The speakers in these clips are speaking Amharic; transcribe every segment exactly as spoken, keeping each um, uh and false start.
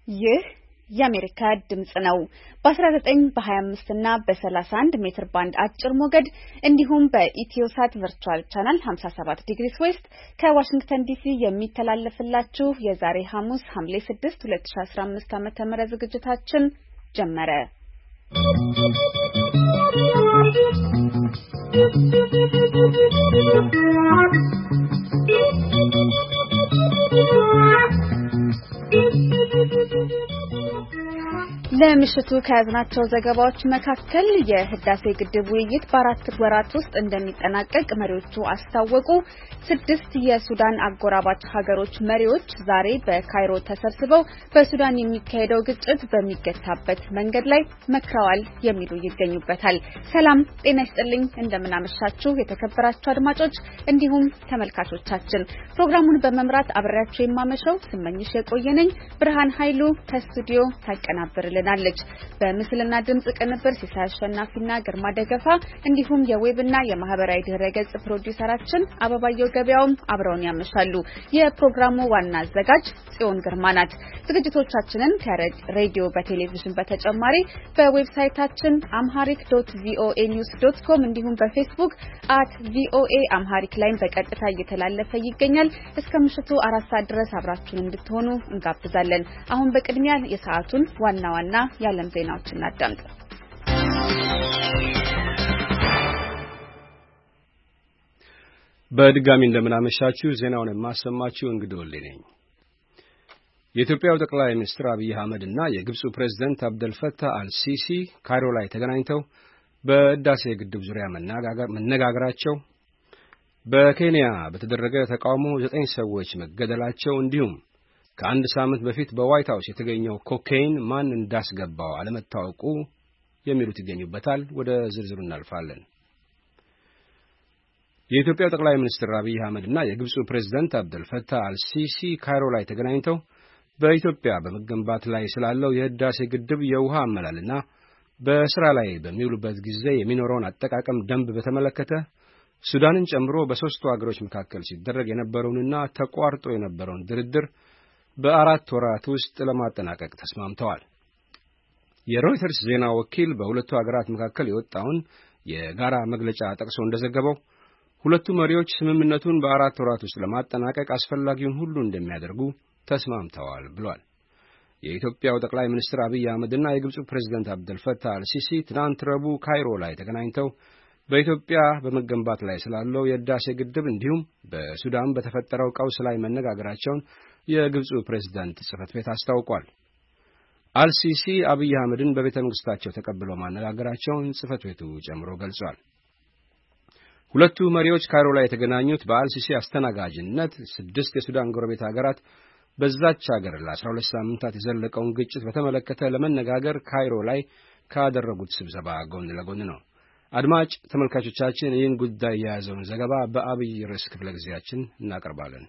ይህ የአሜሪካ ድምጽ ነው። በ19 በ25 እና በ31 ሜትር ባንድ አጭር ሞገድ እንዲሁም በኢትዮሳት ቨርቹዋል ቻናል ሃምሳ ሰባት ዲግሪ ዌስት ከዋሽንግተን ዲሲ የሚተላለፍላችሁ የዛሬ ሐሙስ ሐምሌ ስድስት ሁለት ሺህ አስራ አምስት ዓ.ም ዝግጅታችን ጀመረ። ለምሽቱ ከያዝናቸው ዘገባዎች መካከል የህዳሴ ግድብ ውይይት በአራት ወራት ውስጥ እንደሚጠናቀቅ መሪዎቹ አስታወቁ። ስድስት የሱዳን አጎራባች ሀገሮች መሪዎች ዛሬ በካይሮ ተሰብስበው በሱዳን የሚካሄደው ግጭት በሚገታበት መንገድ ላይ መክረዋል የሚሉ ይገኙበታል። ሰላም ጤና ይስጥልኝ፣ እንደምናመሻችሁ የተከበራችሁ አድማጮች እንዲሁም ተመልካቾቻችን። ፕሮግራሙን በመምራት አብሬያችሁ የማመሸው ስመኝሽ የቆየነኝ። ብርሃን ኃይሉ ከስቱዲዮ ታቀናብርልናል። በምስልና ድምጽ ቅንብር ሲሳይ አሸናፊና ግርማ ደገፋ እንዲሁም የዌብና የማህበራዊ ድረገጽ ፕሮዲዩሰራችን አበባየው ገበያውም አብረውን ያመሻሉ። የፕሮግራሙ ዋና አዘጋጅ ጽዮን ግርማ ናት። ዝግጅቶቻችንን ከሬዲዮ በቴሌቪዥን በተጨማሪ በዌብሳይታችን amharic dot voa news dot com እንዲሁም በፌስቡክ at voa amharic ላይ በቀጥታ እየተላለፈ ይገኛል። እስከ ምሽቱ አራት ሰዓት ድረስ አብራችሁን እንድትሆኑ እንጋብዛለን። አሁን በቅድሚያ የሰዓቱን ዋና ዋና የዓለም ዜናዎችን እናዳምጥ። በድጋሚ እንደምናመሻችሁ ዜናውን የማሰማችሁ እንግዲህ ወልዴ ነኝ። የኢትዮጵያው ጠቅላይ ሚኒስትር አብይ አህመድ እና የግብፁ ፕሬዝዳንት አብደል ፈታህ አልሲሲ ካይሮ ላይ ተገናኝተው በህዳሴ ግድብ ዙሪያ መነጋገራቸው፣ በኬንያ በተደረገ ተቃውሞ ዘጠኝ ሰዎች መገደላቸው እንዲሁም ከአንድ ሳምንት በፊት በዋይት ሃውስ የተገኘው ኮካይን ማን እንዳስገባው አለመታወቁ የሚሉት ይገኙበታል። ወደ ዝርዝሩ እናልፋለን። የኢትዮጵያው ጠቅላይ ሚኒስትር አብይ አህመድ እና የግብፁ ፕሬዝዳንት አብደል ፈታህ አልሲሲ ካይሮ ላይ ተገናኝተው በኢትዮጵያ በመገንባት ላይ ስላለው የህዳሴ ግድብ የውሃ አመላልና በስራ ላይ በሚውሉበት ጊዜ የሚኖረውን አጠቃቀም ደንብ በተመለከተ ሱዳንን ጨምሮ በሶስቱ ሀገሮች መካከል ሲደረግ የነበረውንና ተቋርጦ የነበረውን ድርድር በአራት ወራት ውስጥ ለማጠናቀቅ ተስማምተዋል። የሮይተርስ ዜና ወኪል በሁለቱ ሀገራት መካከል የወጣውን የጋራ መግለጫ ጠቅሶ እንደዘገበው ሁለቱ መሪዎች ስምምነቱን በአራት ወራት ውስጥ ለማጠናቀቅ አስፈላጊውን ሁሉ እንደሚያደርጉ ተስማምተዋል ብሏል። የኢትዮጵያው ጠቅላይ ሚኒስትር አብይ አህመድና የግብፁ ፕሬዝዳንት አብደል ፈታህ አልሲሲ ትናንት ረቡዕ ካይሮ ላይ ተገናኝተው በኢትዮጵያ በመገንባት ላይ ስላለው የህዳሴ ግድብ እንዲሁም በሱዳን በተፈጠረው ቀውስ ላይ መነጋገራቸውን የግብፁ ፕሬዝዳንት ጽሕፈት ቤት አስታውቋል። አልሲሲ አብይ አህመድን በቤተ መንግስታቸው ተቀብለው ማነጋገራቸውን ጽሕፈት ቤቱ ጨምሮ ገልጿል። ሁለቱ መሪዎች ካይሮ ላይ የተገናኙት በአልሲሲ አስተናጋጅነት ስድስት የሱዳን ጎረቤት ሀገራት በዛች ሀገር ለአስራ ሁለት ሳምንታት የዘለቀውን ግጭት በተመለከተ ለመነጋገር ካይሮ ላይ ካደረጉት ስብሰባ ጎን ለጎን ነው። አድማጭ ተመልካቾቻችን ይህን ጉዳይ የያዘውን ዘገባ በአብይ ርዕስ ክፍለ ጊዜያችን እናቀርባለን።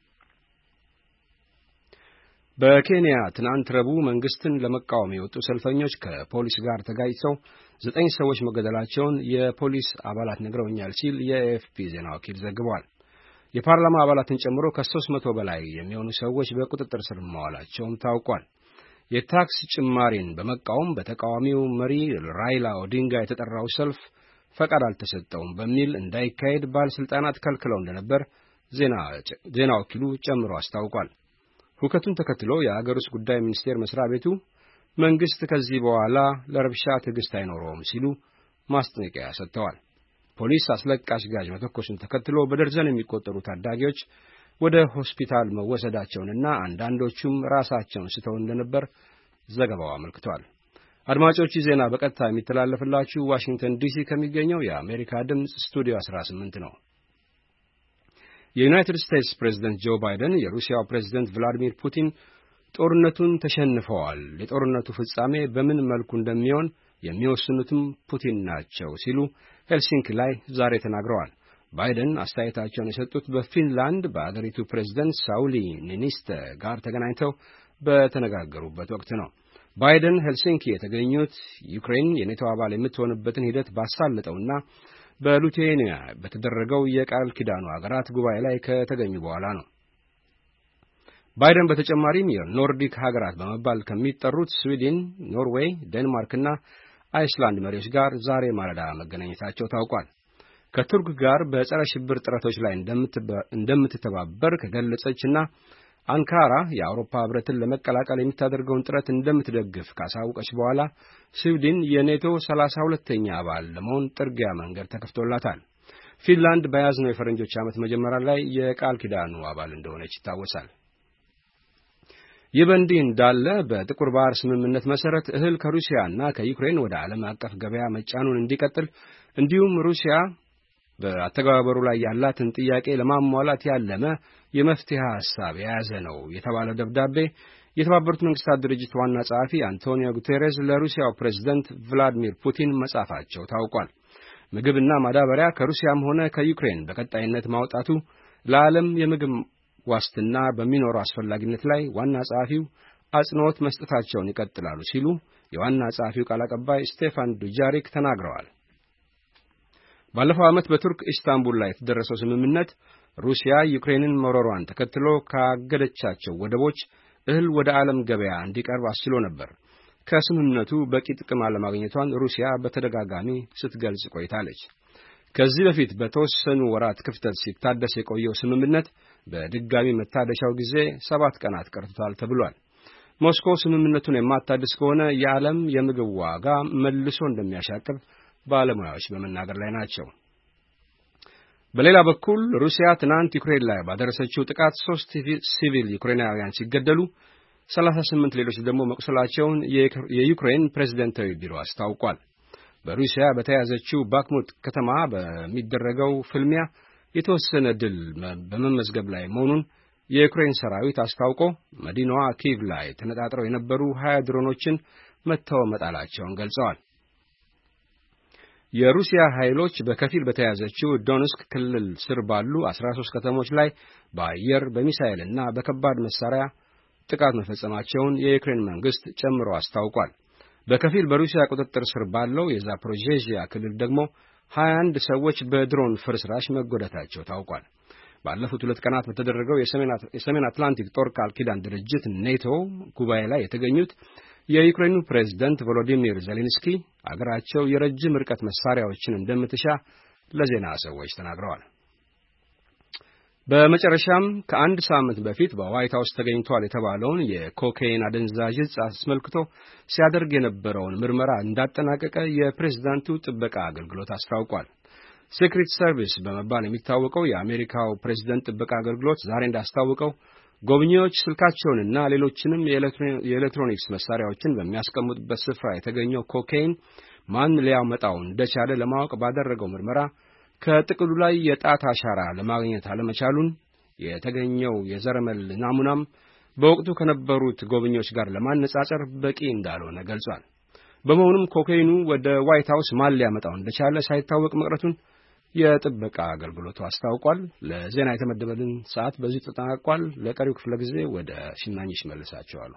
በኬንያ ትናንት ረቡዕ መንግስትን ለመቃወም የወጡ ሰልፈኞች ከፖሊስ ጋር ተጋጭተው ዘጠኝ ሰዎች መገደላቸውን የፖሊስ አባላት ነግረውኛል ሲል የኤኤፍፒ ዜና ወኪል ዘግቧል። የፓርላማ አባላትን ጨምሮ ከሦስት መቶ በላይ የሚሆኑ ሰዎች በቁጥጥር ስር መዋላቸውም ታውቋል። የታክስ ጭማሪን በመቃወም በተቃዋሚው መሪ ራይላ ኦዲንጋ የተጠራው ሰልፍ ፈቃድ አልተሰጠውም በሚል እንዳይካሄድ ባለስልጣናት ከልክለው እንደነበር ዜና ወኪሉ ጨምሮ አስታውቋል። ሁከቱን ተከትሎ የአገር ውስጥ ጉዳይ ሚኒስቴር መስሪያ ቤቱ መንግስት ከዚህ በኋላ ለረብሻ ትዕግስት አይኖረውም ሲሉ ማስጠንቀቂያ ሰጥተዋል። ፖሊስ አስለቃሽ ጋዝ መተኮሱን ተከትሎ በደርዘን የሚቆጠሩ ታዳጊዎች ወደ ሆስፒታል መወሰዳቸውንና አንዳንዶቹም ራሳቸውን ስተው እንደነበር ዘገባው አመልክቷል። አድማጮች ዜና በቀጥታ የሚተላለፍላችሁ ዋሽንግተን ዲሲ ከሚገኘው የአሜሪካ ድምጽ ስቱዲዮ አስራ ስምንት ነው። የዩናይትድ ስቴትስ ፕሬዝዳንት ጆ ባይደን የሩሲያው ፕሬዝዳንት ቭላዲሚር ፑቲን ጦርነቱን ተሸንፈዋል፣ የጦርነቱ ፍጻሜ በምን መልኩ እንደሚሆን የሚወስኑትም ፑቲን ናቸው ሲሉ ሄልሲንኪ ላይ ዛሬ ተናግረዋል። ባይደን አስተያየታቸውን የሰጡት በፊንላንድ በአገሪቱ ፕሬዝዳንት ሳውሊ ኒኒስተ ጋር ተገናኝተው በተነጋገሩበት ወቅት ነው። ባይደን ሄልሲንኪ የተገኙት ዩክሬን የኔቶ አባል የምትሆንበትን ሂደት ባሳለጠውና በሊቱዌኒያ በተደረገው የቃል ኪዳኑ አገራት ጉባኤ ላይ ከተገኙ በኋላ ነው። ባይደን በተጨማሪም የኖርዲክ ሀገራት በመባል ከሚጠሩት ስዊድን፣ ኖርዌይ፣ ዴንማርክና አይስላንድ መሪዎች ጋር ዛሬ ማለዳ መገናኘታቸው ታውቋል። ከቱርክ ጋር በጸረ ሽብር ጥረቶች ላይ እንደምትተባበር ከገለጸችና አንካራ የአውሮፓ ህብረትን ለመቀላቀል የምታደርገውን ጥረት እንደምትደግፍ ካሳወቀች በኋላ ስዊድን የኔቶ ሰላሳ ሁለተኛ አባል ለመሆን ጥርጊያ መንገድ ተከፍቶላታል። ፊንላንድ በያዝነው የፈረንጆች ዓመት መጀመሪያ ላይ የቃል ኪዳኑ አባል እንደሆነች ይታወሳል። ይህ በእንዲህ እንዳለ በጥቁር ባህር ስምምነት መሰረት እህል ከሩሲያና ከዩክሬን ወደ ዓለም አቀፍ ገበያ መጫኑን እንዲቀጥል እንዲሁም ሩሲያ በአተገባበሩ ላይ ያላትን ጥያቄ ለማሟላት ያለመ የመፍትሄ ሐሳብ የያዘ ነው የተባለው ደብዳቤ የተባበሩት መንግስታት ድርጅት ዋና ጸሐፊ አንቶኒዮ ጉቴሬስ ለሩሲያው ፕሬዝዳንት ቭላዲሚር ፑቲን መጻፋቸው ታውቋል። ምግብና ማዳበሪያ ከሩሲያም ሆነ ከዩክሬን በቀጣይነት ማውጣቱ ለዓለም የምግብ ዋስትና በሚኖረው አስፈላጊነት ላይ ዋና ጸሐፊው አጽንኦት መስጠታቸውን ይቀጥላሉ ሲሉ የዋና ጸሐፊው ቃል አቀባይ ስቴፋን ዱጃሪክ ተናግረዋል። ባለፈው ዓመት በቱርክ ኢስታንቡል ላይ የተደረሰው ስምምነት ሩሲያ ዩክሬንን መውረሯን ተከትሎ ካገደቻቸው ወደቦች እህል ወደ ዓለም ገበያ እንዲቀርብ አስችሎ ነበር። ከስምምነቱ በቂ ጥቅም አለማግኘቷን ሩሲያ በተደጋጋሚ ስትገልጽ ቆይታለች። ከዚህ በፊት በተወሰኑ ወራት ክፍተት ሲታደስ የቆየው ስምምነት በድጋሚ መታደሻው ጊዜ ሰባት ቀናት ቀርቶታል ተብሏል። ሞስኮ ስምምነቱን የማታድስ ከሆነ የዓለም የምግብ ዋጋ መልሶ እንደሚያሻቅብ ባለሙያዎች በመናገር ላይ ናቸው። በሌላ በኩል ሩሲያ ትናንት ዩክሬን ላይ ባደረሰችው ጥቃት ሶስት ሲቪል ዩክሬናውያን ሲገደሉ ሰላሳ ስምንት ሌሎች ደግሞ መቁሰላቸውን የዩክሬን ፕሬዝዳንታዊ ቢሮ አስታውቋል። በሩሲያ በተያዘችው ባክሙት ከተማ በሚደረገው ፍልሚያ የተወሰነ ድል በመመዝገብ ላይ መሆኑን የዩክሬን ሰራዊት አስታውቆ መዲናዋ ኪቭ ላይ ተነጣጥረው የነበሩ ሀያ ድሮኖችን መተው መጣላቸውን ገልጸዋል። የሩሲያ ኃይሎች በከፊል በተያዘችው ዶንስክ ክልል ስር ባሉ አስራ ሶስት ከተሞች ላይ በአየር በሚሳኤልና በከባድ መሳሪያ ጥቃት መፈጸማቸውን የዩክሬን መንግስት ጨምሮ አስታውቋል። በከፊል በሩሲያ ቁጥጥር ስር ባለው የዛፖሮዥያ ክልል ደግሞ ሀያ አንድ ሰዎች በድሮን ፍርስራሽ መጎዳታቸው ታውቋል። ባለፉት ሁለት ቀናት በተደረገው የሰሜን አትላንቲክ ጦር ቃል ኪዳን ድርጅት ኔቶ ጉባኤ ላይ የተገኙት የዩክሬኑ ፕሬዝዳንት ቮሎዲሚር ዜሌንስኪ አገራቸው የረጅም ርቀት መሳሪያዎችን እንደምትሻ ለዜና ሰዎች ተናግረዋል። በመጨረሻም ከአንድ ሳምንት በፊት በዋይት ሃውስ ተገኝቷል የተባለውን የኮካይን አደንዛዥ ዕፅ አስመልክቶ ሲያደርግ የነበረውን ምርመራ እንዳጠናቀቀ የፕሬዝዳንቱ ጥበቃ አገልግሎት አስታውቋል። ሴክሬት ሰርቪስ በመባል የሚታወቀው የአሜሪካው ፕሬዝዳንት ጥበቃ አገልግሎት ዛሬ እንዳስታወቀው ጎብኚዎች ስልካቸውንና ሌሎችንም የኤሌክትሮኒክስ መሳሪያዎችን በሚያስቀምጡበት ስፍራ የተገኘው ኮካይን ማን ሊያመጣው እንደቻለ ለማወቅ ባደረገው ምርመራ ከጥቅሉ ላይ የጣት አሻራ ለማግኘት አለመቻሉን፣ የተገኘው የዘረመል ናሙናም በወቅቱ ከነበሩት ጎብኚዎች ጋር ለማነጻጸር በቂ እንዳልሆነ ገልጿል። በመሆኑም ኮካይኑ ወደ ዋይት ሃውስ ማን ሊያመጣው እንደቻለ ሳይታወቅ መቅረቱን የጥበቃ አገልግሎቱ አስታውቋል። ለዜና የተመደበልን ሰዓት በዚህ ተጠናቋል። ለቀሪው ክፍለ ጊዜ ወደ ሽናኝሽ መልሳቸዋለሁ።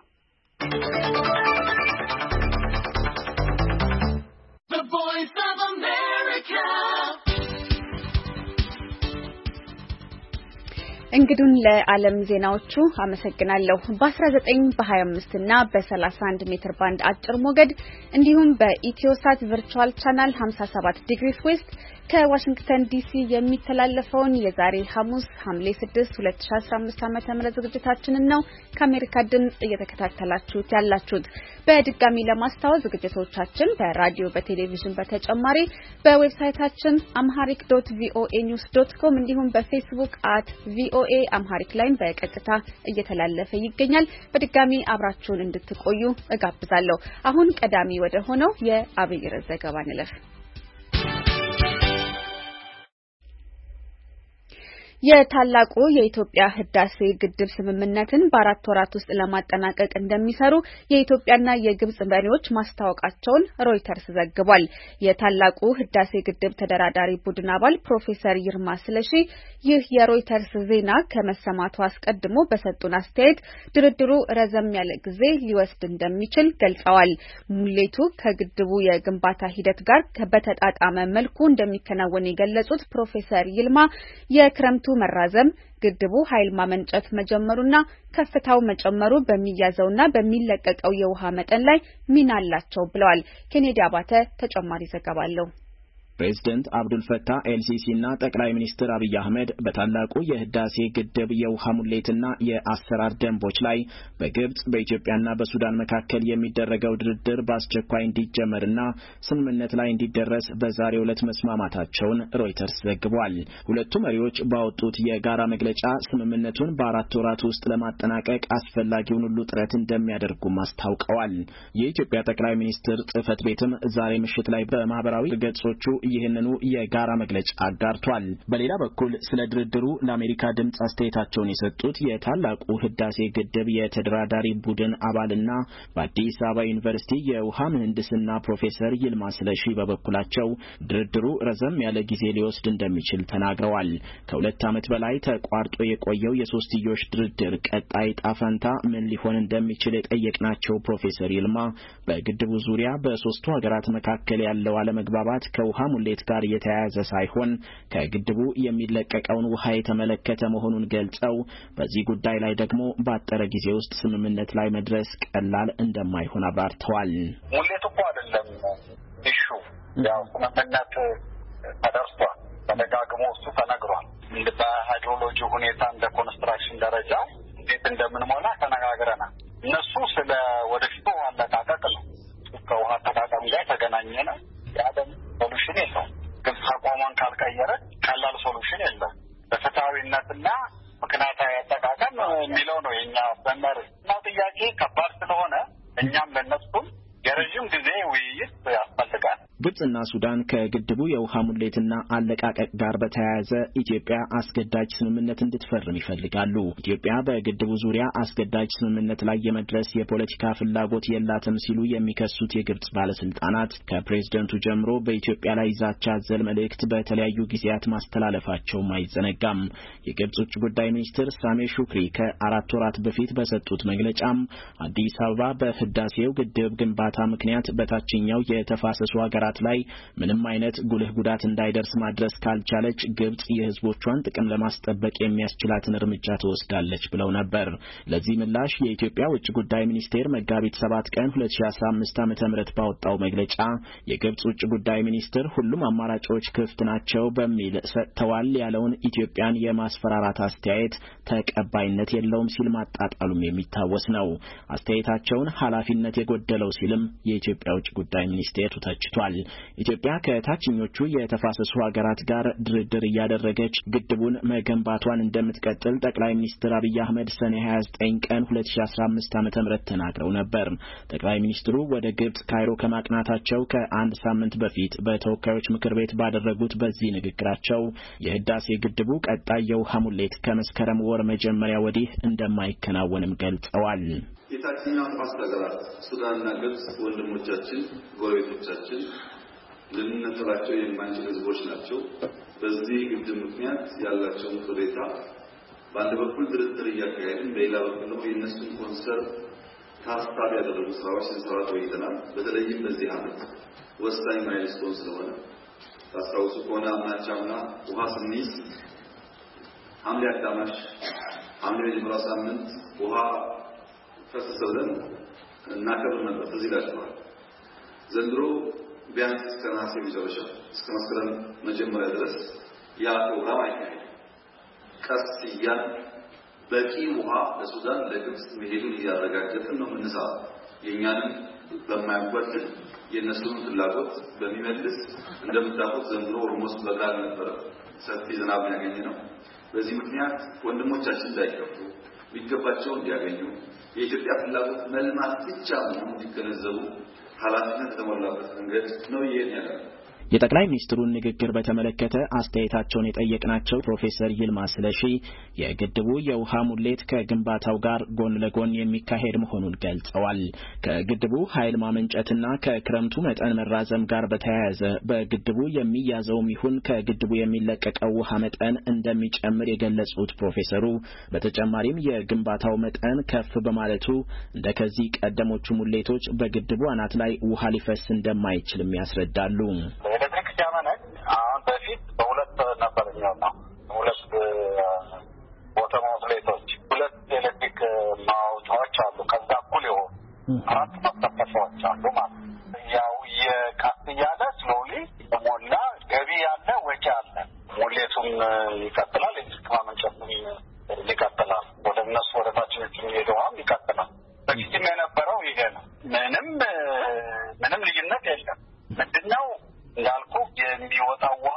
እንግዱን ለዓለም ዜናዎቹ አመሰግናለሁ። በ19 በ25 እና በ31 ሜትር ባንድ አጭር ሞገድ እንዲሁም በኢትዮሳት ቨርቹዋል ቻናል ሃምሳ ሰባት ዲግሪ ዌስት ከዋሽንግተን ዲሲ የሚተላለፈውን የዛሬ ሐሙስ ሐምሌ ስድስት ሁለት ሺህ አስራ አምስት ዓመተ ምህረት ዝግጅታችንን ነው ከአሜሪካ ድምጽ እየተከታተላችሁት ያላችሁት። በድጋሚ ለማስታወስ ዝግጅቶቻችን በራዲዮ በቴሌቪዥን በተጨማሪ በዌብሳይታችን amharic dot voa news dot com እንዲሁም በፌስቡክ at voa amharic ላይ በቀጥታ እየተላለፈ ይገኛል። በድጋሚ አብራችሁን እንድትቆዩ እጋብዛለሁ። አሁን ቀዳሚ ወደ ሆነው የአብይ ርዕስ ዘገባ እንለፍ። የታላቁ የኢትዮጵያ ህዳሴ ግድብ ስምምነትን በአራት ወራት ውስጥ ለማጠናቀቅ እንደሚሰሩ የኢትዮጵያና የግብጽ መሪዎች ማስታወቃቸውን ሮይተርስ ዘግቧል። የታላቁ ህዳሴ ግድብ ተደራዳሪ ቡድን አባል ፕሮፌሰር ይርማ ስለሺ ይህ የሮይተርስ ዜና ከመሰማቱ አስቀድሞ በሰጡን አስተያየት ድርድሩ ረዘም ያለ ጊዜ ሊወስድ እንደሚችል ገልጸዋል። ሙሌቱ ከግድቡ የግንባታ ሂደት ጋር በተጣጣመ መልኩ እንደሚከናወን የገለጹት ፕሮፌሰር ይልማ የክረምቱ መራዘም ግድቡ ኃይል ማመንጨት መጀመሩና ከፍታው መጨመሩ በሚያዘውና በሚለቀቀው የውሃ መጠን ላይ ሚና አላቸው ብለዋል። ኬኔዲ አባተ ተጨማሪ ዘገባ አለው። ፕሬዝዳንት አብዱል ፈታህ ኤልሲሲ እና ጠቅላይ ሚኒስትር አብይ አህመድ በታላቁ የህዳሴ ግድብ የውሃ ሙሌትና የአሰራር ደንቦች ላይ በግብጽ በኢትዮጵያና በሱዳን መካከል የሚደረገው ድርድር በአስቸኳይ እንዲጀመርና ስምምነት ላይ እንዲደረስ በዛሬው ዕለት መስማማታቸውን ሮይተርስ ዘግቧል። ሁለቱ መሪዎች ባወጡት የጋራ መግለጫ ስምምነቱን በአራት ወራት ውስጥ ለማጠናቀቅ አስፈላጊውን ሁሉ ጥረት እንደሚያደርጉም አስታውቀዋል። የኢትዮጵያ ጠቅላይ ሚኒስትር ጽህፈት ቤትም ዛሬ ምሽት ላይ በማህበራዊ ገጾቹ ይህንኑ የጋራ መግለጫ አጋርቷል። በሌላ በኩል ስለ ድርድሩ ለአሜሪካ ድምጽ አስተያየታቸውን የሰጡት የታላቁ ህዳሴ ግድብ የተደራዳሪ ቡድን አባልና በአዲስ አበባ ዩኒቨርሲቲ የውሃ ምህንድስና ፕሮፌሰር ይልማ ስለሺ በበኩላቸው ድርድሩ ረዘም ያለ ጊዜ ሊወስድ እንደሚችል ተናግረዋል። ከሁለት ዓመት በላይ ተቋርጦ የቆየው የሶስትዮሽ ድርድር ቀጣይ ጣፈንታ ምን ሊሆን እንደሚችል የጠየቅናቸው ፕሮፌሰር ይልማ በግድቡ ዙሪያ በሶስቱ ሀገራት መካከል ያለው አለመግባባት ከውሃ ሙሌት ጋር የተያያዘ ሳይሆን ከግድቡ የሚለቀቀውን ውሃ የተመለከተ መሆኑን ገልጸው በዚህ ጉዳይ ላይ ደግሞ ባጠረ ጊዜ ውስጥ ስምምነት ላይ መድረስ ቀላል እንደማይሆን አብራርተዋል። ሙሌቱ እኮ አይደለም ኢሹ፣ ያው ስምምነት ተደርሷል። ተደጋግሞ እሱ ተነግሯል። እንደ ሃይድሮሎጂ ሁኔታ እንደ ኮንስትራክሽን ደረጃ እንዴት እንደምንሞላ ተነጋግረናል። እነሱ ስለ ወደፊቱ አለቃቀቅ ነው። ከውሃ አጠቃቀም ጋር ተገናኘ ነው። ያደም ሶሉሽን የለም። ግብጽ አቋሟን ካልቀየረ ቀላል ሶሉሽን የለም። በፍትሃዊነትና ምክንያታዊ አጠቃቀም የሚለው ነው የኛ አስተማሪ እና ጥያቄ ከባድ ስለሆነ እኛም ለነሱም የረጅም ጊዜ ውይይት ያስፈልጋል። ግብጽና ሱዳን ከግድቡ የውሃ ሙሌትና አለቃቀቅ ጋር በተያያዘ ኢትዮጵያ አስገዳጅ ስምምነት እንድትፈርም ይፈልጋሉ። ኢትዮጵያ በግድቡ ዙሪያ አስገዳጅ ስምምነት ላይ የመድረስ የፖለቲካ ፍላጎት የላትም ሲሉ የሚከሱት የግብጽ ባለስልጣናት ከፕሬዝደንቱ ጀምሮ በኢትዮጵያ ላይ ዛቻ አዘል መልእክት በተለያዩ ጊዜያት ማስተላለፋቸውም አይዘነጋም። የግብጽ ውጭ ጉዳይ ሚኒስትር ሳሜ ሹክሪ ከአራት ወራት በፊት በሰጡት መግለጫም አዲስ አበባ በህዳሴው ግድብ ግንባታ ምክንያት በታችኛው የተፋሰሱ ሀገራት ላይ ምንም አይነት ጉልህ ጉዳት እንዳይደርስ ማድረስ ካልቻለች ግብጽ የህዝቦቿን ጥቅም ለማስጠበቅ የሚያስችላትን እርምጃ ትወስዳለች ብለው ነበር። ለዚህ ምላሽ የኢትዮጵያ ውጭ ጉዳይ ሚኒስቴር መጋቢት ሰባት ቀን ሁለት ሺህ አስራ አምስት ዓመተ ምህረት ባወጣው መግለጫ የግብጽ ውጭ ጉዳይ ሚኒስትር ሁሉም አማራጮች ክፍት ናቸው በሚል ሰጥተዋል ያለውን ኢትዮጵያን የማስፈራራት አስተያየት ተቀባይነት የለውም ሲል ማጣጣሉም የሚታወስ ነው። አስተያየታቸውን ኃላፊነት የጎደለው ሲልም የኢትዮጵያ ውጭ ጉዳይ ሚኒስቴር ተችቷል። ኢትዮጵያ ከታችኞቹ የተፋሰሱ ሀገራት ጋር ድርድር እያደረገች ግድቡን መገንባቷን እንደምትቀጥል ጠቅላይ ሚኒስትር አብይ አህመድ ሰኔ ሃያ ዘጠኝ ቀን ሁለት ሺህ አስራ አምስት ዓመተ ምህረት ተናግረው ነበር። ጠቅላይ ሚኒስትሩ ወደ ግብጽ ካይሮ ከማቅናታቸው ከአንድ ሳምንት በፊት በተወካዮች ምክር ቤት ባደረጉት በዚህ ንግግራቸው የህዳሴ ግድቡ ቀጣይ የውሃ ሙሌት ከመስከረም ወር መጀመሪያ ወዲህ እንደማይከናወንም ገልጸዋል። የታችኛው ተፋሰስ ሀገራት ሱዳንና ግብጽ ወንድሞቻችን፣ ጎረቤቶቻችን ልንነጥላቸው የማንችል ህዝቦች ናቸው። በዚህ ግድብ ምክንያት ያላቸውን ቅሬታ በአንድ በኩል ድርድር እያካሄድን በሌላ በኩል ደግሞ የእነሱን ኮንሰርን ታሳቢ ያደረጉ ስራዎች ስንሰራ ቆይተናል። በተለይም በዚህ ዓመት ወሳኝ ማይልስቶን ስለሆነ ታስታውሱ ከሆነ አምናቻምና ውሃ ስንይዝ ሐምሌ አጋማሽ ሐምሌ የመጀመሪያው ሳምንት ውሃ ፈሰሰልን እናከብር ነበር። እዚህ ላችኋል። ዘንድሮ ቢያንስ እስከ ነሐሴ መጨረሻ እስከ መስከረም መጀመሪያ ድረስ ያ ፕሮግራም አይካሄድም። ቀስ እያል በቂ ውሃ ለሱዳን ለግብጽ መሄዱን እያረጋገጥን ነው የምንሰራው። የእኛንም በማያጓድል የእነሱን ፍላጎት በሚመልስ እንደምታውቁት ዘንድሮ ኦልሞስት በጋር ነበር ሰፊ ዝናብ ያገኘ ነው። በዚህ ምክንያት ወንድሞቻችን እንዳይከፉ ቢገባቸው እንዲያገኙ የኢትዮጵያ ፍላጎት መልማት ብቻ መሆኑን እንዲገነዘቡ ኃላፊነት የተሞላበት መንገድ ነው ይሄን ያለው። የጠቅላይ ሚኒስትሩን ንግግር በተመለከተ አስተያየታቸውን የጠየቅናቸው ፕሮፌሰር ይልማ ስለሺ የግድቡ የውሃ ሙሌት ከግንባታው ጋር ጎን ለጎን የሚካሄድ መሆኑን ገልጸዋል። ከግድቡ ኃይል ማመንጨትና ከክረምቱ መጠን መራዘም ጋር በተያያዘ በግድቡ የሚያዘውም ይሁን ከግድቡ የሚለቀቀው ውሃ መጠን እንደሚጨምር የገለጹት ፕሮፌሰሩ በተጨማሪም የግንባታው መጠን ከፍ በማለቱ እንደከዚህ ቀደሞቹ ሙሌቶች በግድቡ አናት ላይ ውሃ ሊፈስ እንደማይችልም ያስረዳሉ። ኤሌክትሪክ ሲያመነጭ አሁን በፊት በሁለት ነበር የሚሆነው። ሁለት ቦተም አውትሌቶች ሁለት ኤሌክትሪክ ማውጫዎች አሉ። ከዛ እኩል የሆኑ አራት ማስተፋሰዎች አሉ ማለት ነው። ያው የቀስ እያለ ስሎሊ በሞላ ገቢ ያለ ወጪ አለ። ሙሌቱም ይቀጥላል፣ ኤሌክትሪክ ማመንጨቱም ይቀጥላል። ወደ እነሱ ወደ ታችኞቹ የሚሄደውም ይቀጥላል። በፊትም የነበረው ይሄ ነው። ምንም ምንም ልዩነት የለም። ምንድነው እንዳልኩ የሚወጣው ውሃ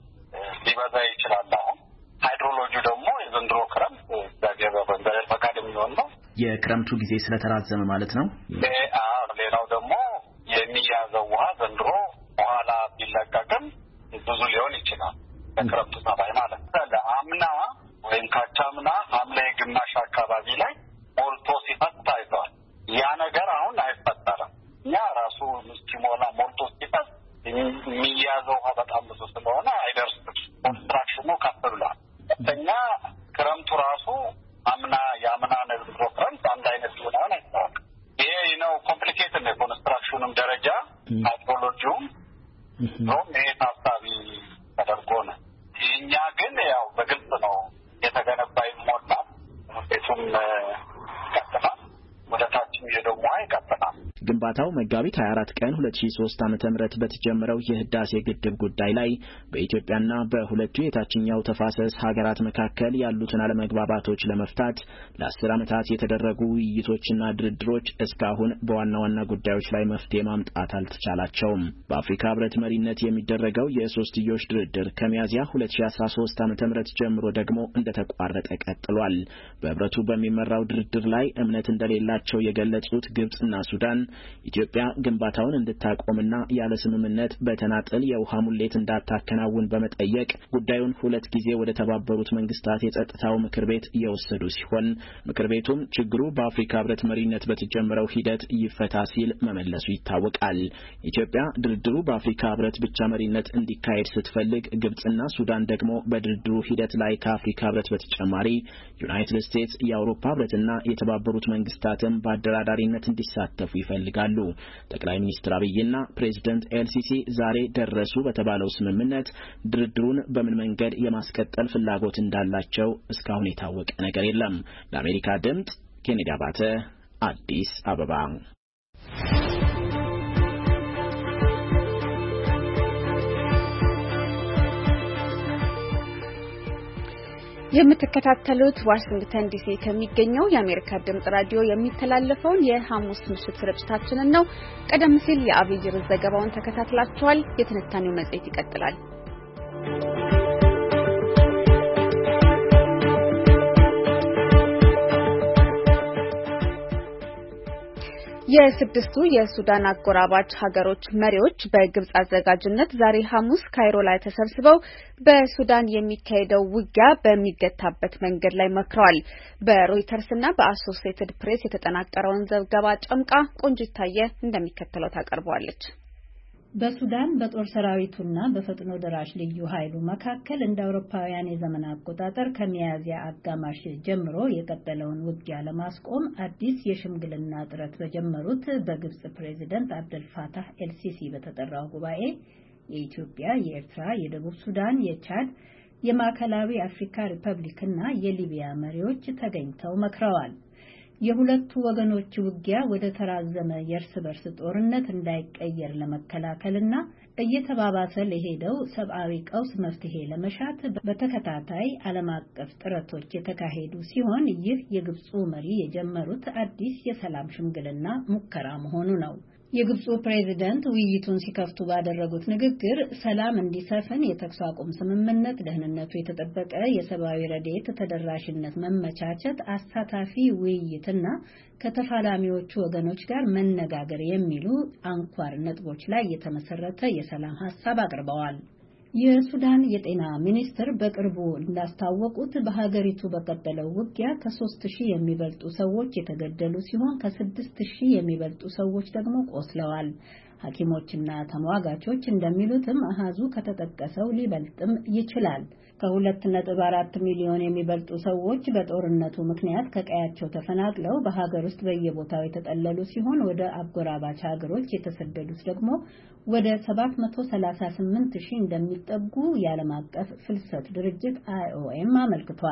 ሊበዛ ይችላል። አሁን ሃይድሮሎጂ ደግሞ የዘንድሮ ክረምት በገበያ በእንደር ፈቃድ የሚሆን ነው። የክረምቱ ጊዜ ስለተራዘመ ማለት ነው። አዎ ሌላው ደግሞ የሚያዘው ውሃ ዘንድሮ በኋላ ቢለቀቅም ብዙ ሊሆን ይችላል። በክረምቱ ሰባይ ማለት ነው። አምና ወይም ካቻምና ሐምሌ ግማሽ አካባቢ ላይ ሞልቶ ሲፈስ ታይቷል። ያ ነገር አሁን አይፈጠርም። ያ ራሱ ሲሞላ ሞልቶ ሲፈስ የሚያዘው ውሃ በጣም ብዙ ስለሆነ አይደርስም። ኮንስትራክሽኑ ከፍ ብሏል። እኛ ክረምቱ ራሱ አምና የአምና ነዝሮ ክረምት አንድ አይነት ሆነ አይታወቅ። ይሄ ነው ኮምፕሊኬትድ ነው። ኮንስትራክሽኑም ደረጃ ሃይድሮሎጂውም ነው። ይሄ ታሳቢ ተደርጎ ነው። እኛ ግን ያው በግልጽ ነው የተገነባ ይሞላል። ቤቱም ቀጥላል። ወደ ታችም ሄደው ውሃ ይቀጥላል። ግንባታው መጋቢት ሃያ አራት ቀን ሁለት ሺህ ሶስት ዓመተ ምህረት በተጀመረው የህዳሴ ግድብ ጉዳይ ላይ በኢትዮጵያና በሁለቱ የታችኛው ተፋሰስ ሀገራት መካከል ያሉትን አለመግባባቶች ለመፍታት ለአስር ዓመታት የተደረጉ ውይይቶችና ድርድሮች እስካሁን በዋና ዋና ጉዳዮች ላይ መፍትሄ ማምጣት አልተቻላቸውም። በአፍሪካ ህብረት መሪነት የሚደረገው የሶስትዮሽ ድርድር ከሚያዝያ ሁለት ሺህ አስራ ሶስት ዓመተ ምህረት ጀምሮ ደግሞ እንደተቋረጠ ቀጥሏል። በህብረቱ በሚመራው ድርድር ላይ እምነት እንደሌላቸው የገለጹት ግብጽና ሱዳን ኢትዮጵያ ግንባታውን እንድታቆምና ያለ ስምምነት በተናጠል የውሃ ሙሌት እንዳታከናውን በመጠየቅ ጉዳዩን ሁለት ጊዜ ወደ ተባበሩት መንግስታት የጸጥታው ምክር ቤት እየወሰዱ ሲሆን ምክር ቤቱም ችግሩ በአፍሪካ ህብረት መሪነት በተጀመረው ሂደት ይፈታ ሲል መመለሱ ይታወቃል። ኢትዮጵያ ድርድሩ በአፍሪካ ህብረት ብቻ መሪነት እንዲካሄድ ስትፈልግ፣ ግብጽና ሱዳን ደግሞ በድርድሩ ሂደት ላይ ከአፍሪካ ህብረት በተጨማሪ ዩናይትድ ስቴትስ፣ የአውሮፓ ህብረትና የተባበሩት መንግስታትም በአደራዳሪነት እንዲሳተፉ ይፈልጋሉ። ጠቅላይ ሚኒስትር አብይና ፕሬዝዳንት ኤልሲሲ ዛሬ ደረሱ በተባለው ስምምነት ድርድሩን በምን መንገድ የማስቀጠል ፍላጎት እንዳላቸው እስካሁን የታወቀ ነገር የለም። ለአሜሪካ ድምጽ ኬኔዲ አባተ አዲስ አበባ። የምትከታተሉት ዋሽንግተን ዲሲ ከሚገኘው የአሜሪካ ድምጽ ራዲዮ የሚተላለፈውን የሐሙስ ምሽት ስርጭታችንን ነው። ቀደም ሲል የአብይ ርዕስ ዘገባውን ተከታትላችኋል። የትንታኔው መጽሔት ይቀጥላል። የስድስቱ የሱዳን አጎራባች ሀገሮች መሪዎች በግብጽ አዘጋጅነት ዛሬ ሐሙስ ካይሮ ላይ ተሰብስበው በሱዳን የሚካሄደው ውጊያ በሚገታበት መንገድ ላይ መክረዋል። በሮይተርስና በአሶሲኤትድ ፕሬስ የተጠናቀረውን ዘገባ ጨምቃ ቆንጂት ታየ እንደሚከተለው ታቀርበዋለች። በሱዳን በጦር ሰራዊቱና በፈጥኖ ደራሽ ልዩ ኃይሉ መካከል እንደ አውሮፓውያን የዘመን አቆጣጠር ከሚያዝያ አጋማሽ ጀምሮ የቀጠለውን ውጊያ ለማስቆም አዲስ የሽምግልና ጥረት በጀመሩት በግብጽ ፕሬዝዳንት አብደልፋታህ ኤልሲሲ በተጠራው ጉባኤ የኢትዮጵያ፣ የኤርትራ፣ የደቡብ ሱዳን፣ የቻድ፣ የማዕከላዊ አፍሪካ ሪፐብሊክና የሊቢያ መሪዎች ተገኝተው መክረዋል። የሁለቱ ወገኖች ውጊያ ወደ ተራዘመ የእርስ በርስ ጦርነት እንዳይቀየር ለመከላከልና እየተባባሰ ለሄደው ሰብአዊ ቀውስ መፍትሄ ለመሻት በተከታታይ ዓለም አቀፍ ጥረቶች የተካሄዱ ሲሆን ይህ የግብፁ መሪ የጀመሩት አዲስ የሰላም ሽምግልና ሙከራ መሆኑ ነው። የግብፁ ፕሬዝዳንት ውይይቱን ሲከፍቱ ባደረጉት ንግግር ሰላም እንዲሰፍን የተኩስ አቁም ስምምነት፣ ደህንነቱ የተጠበቀ የሰብአዊ ረድኤት ተደራሽነት መመቻቸት፣ አሳታፊ ውይይትና ከተፋላሚዎቹ ወገኖች ጋር መነጋገር የሚሉ አንኳር ነጥቦች ላይ የተመሰረተ የሰላም ሐሳብ አቅርበዋል። የሱዳን የጤና ሚኒስትር በቅርቡ እንዳስታወቁት በሀገሪቱ በቀጠለው ውጊያ ከሶስት ሺህ የሚበልጡ ሰዎች የተገደሉ ሲሆን ከስድስት ሺህ የሚበልጡ ሰዎች ደግሞ ቆስለዋል። ሐኪሞችና ተሟጋቾች እንደሚሉትም አሃዙ ከተጠቀሰው ሊበልጥም ይችላል። ከሁለት ነጥብ አራት ሚሊዮን የሚበልጡ ሰዎች በጦርነቱ ምክንያት ከቀያቸው ተፈናቅለው በሀገር ውስጥ በየቦታው የተጠለሉ ሲሆን ወደ አጎራባች ሀገሮች የተሰደዱት ደግሞ ወደ ሰባት መቶ ሰላሳ ስምንት ሺህ እንደሚጠጉ የዓለም አቀፍ ፍልሰት ድርጅት አይኦኤም አመልክቷል።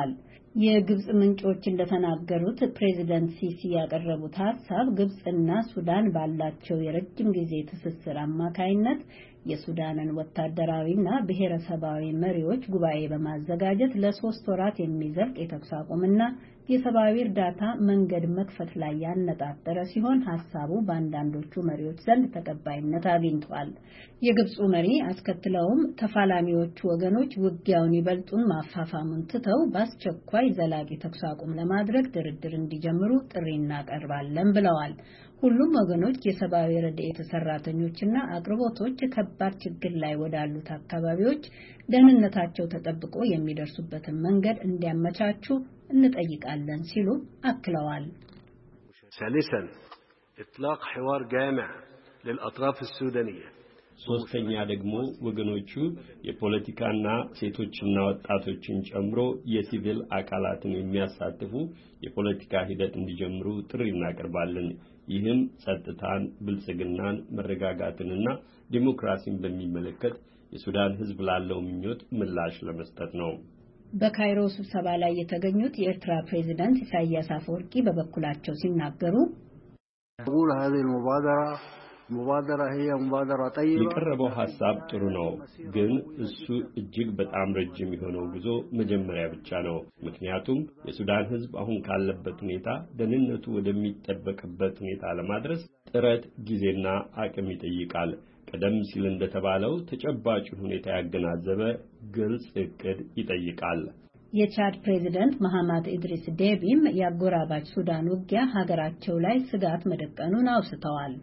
የግብጽ ምንጮች እንደተናገሩት ፕሬዚደንት ሲሲ ያቀረቡት ሐሳብ ግብጽና ሱዳን ባላቸው የረጅም ጊዜ ትስስር አማካይነት የሱዳንን ወታደራዊና ብሔረሰባዊ መሪዎች ጉባኤ በማዘጋጀት ለሶስት ወራት የሚዘልቅ የተኩስ አቁምና የሰብአዊ እርዳታ መንገድ መክፈት ላይ ያነጣጠረ ሲሆን ሐሳቡ በአንዳንዶቹ መሪዎች ዘንድ ተቀባይነት አግኝቷል። የግብፁ መሪ አስከትለውም ተፋላሚዎቹ ወገኖች ውጊያውን ይበልጡን ማፋፋሙን ትተው በአስቸኳይ ዘላቂ ተኩስ አቁም ለማድረግ ድርድር እንዲጀምሩ ጥሪ እናቀርባለን ብለዋል። ሁሉም ወገኖች የሰብአዊ ረድኤት ሰራተኞችና አቅርቦቶች ከባድ ችግር ላይ ወዳሉት አካባቢዎች ደህንነታቸው ተጠብቆ የሚደርሱበትን መንገድ እንዲያመቻቹ እንጠይቃለን ሲሉ አክለዋል። ثالثا اطلاق حوار جامع للاطراف السودانيه ሶስተኛ ደግሞ ወገኖቹ የፖለቲካና ሴቶችና ወጣቶችን ጨምሮ የሲቪል አካላትን የሚያሳትፉ የፖለቲካ ሂደት እንዲጀምሩ ጥሪ እናቀርባለን። ይህም ጸጥታን፣ ብልጽግናን፣ መረጋጋትንና ዲሞክራሲን በሚመለከት የሱዳን ሕዝብ ላለው ምኞት ምላሽ ለመስጠት ነው። በካይሮ ስብሰባ ላይ የተገኙት የኤርትራ ፕሬዝዳንት ኢሳያስ አፈወርቂ በበኩላቸው ሲናገሩ أقول هذه المبادرة مبادرة هي مبادرة طيبة የቀረበው ሐሳብ ጥሩ ነው፣ ግን እሱ እጅግ በጣም ረጅም የሆነው ጉዞ መጀመሪያ ብቻ ነው። ምክንያቱም የሱዳን ሕዝብ አሁን ካለበት ሁኔታ ደህንነቱ ወደሚጠበቅበት ሁኔታ ለማድረስ ጥረት ጊዜና አቅም ይጠይቃል። ቀደም ሲል እንደተባለው ተጨባጭ ሁኔታ ያገናዘበ ግልጽ እቅድ ይጠይቃል። የቻድ ፕሬዝዳንት መሐመድ ኢድሪስ ዴቢም ያጎራባች ሱዳን ውጊያ ሀገራቸው ላይ ስጋት መደቀኑን አውስተዋል።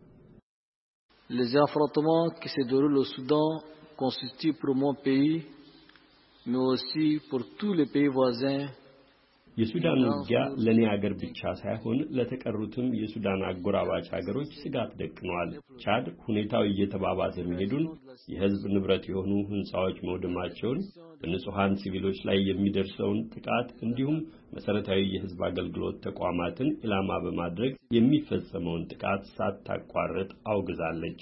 Les affrontements qui se déroulent au Soudan constituent pour mon pays, mais aussi pour tous les pays voisins. የሱዳን ውጊያ ለኔ ሀገር ብቻ ሳይሆን ለተቀሩትም የሱዳን አጎራባች ሀገሮች ስጋት ደቅኗል። ቻድ ሁኔታው እየተባባሰ መሄዱን፣ የህዝብ ንብረት የሆኑ ህንጻዎች መውደማቸውን፣ በንጹሃን ሲቪሎች ላይ የሚደርሰውን ጥቃት እንዲሁም መሰረታዊ የህዝብ አገልግሎት ተቋማትን ኢላማ በማድረግ የሚፈጸመውን ጥቃት ሳታቋርጥ አውግዛለች።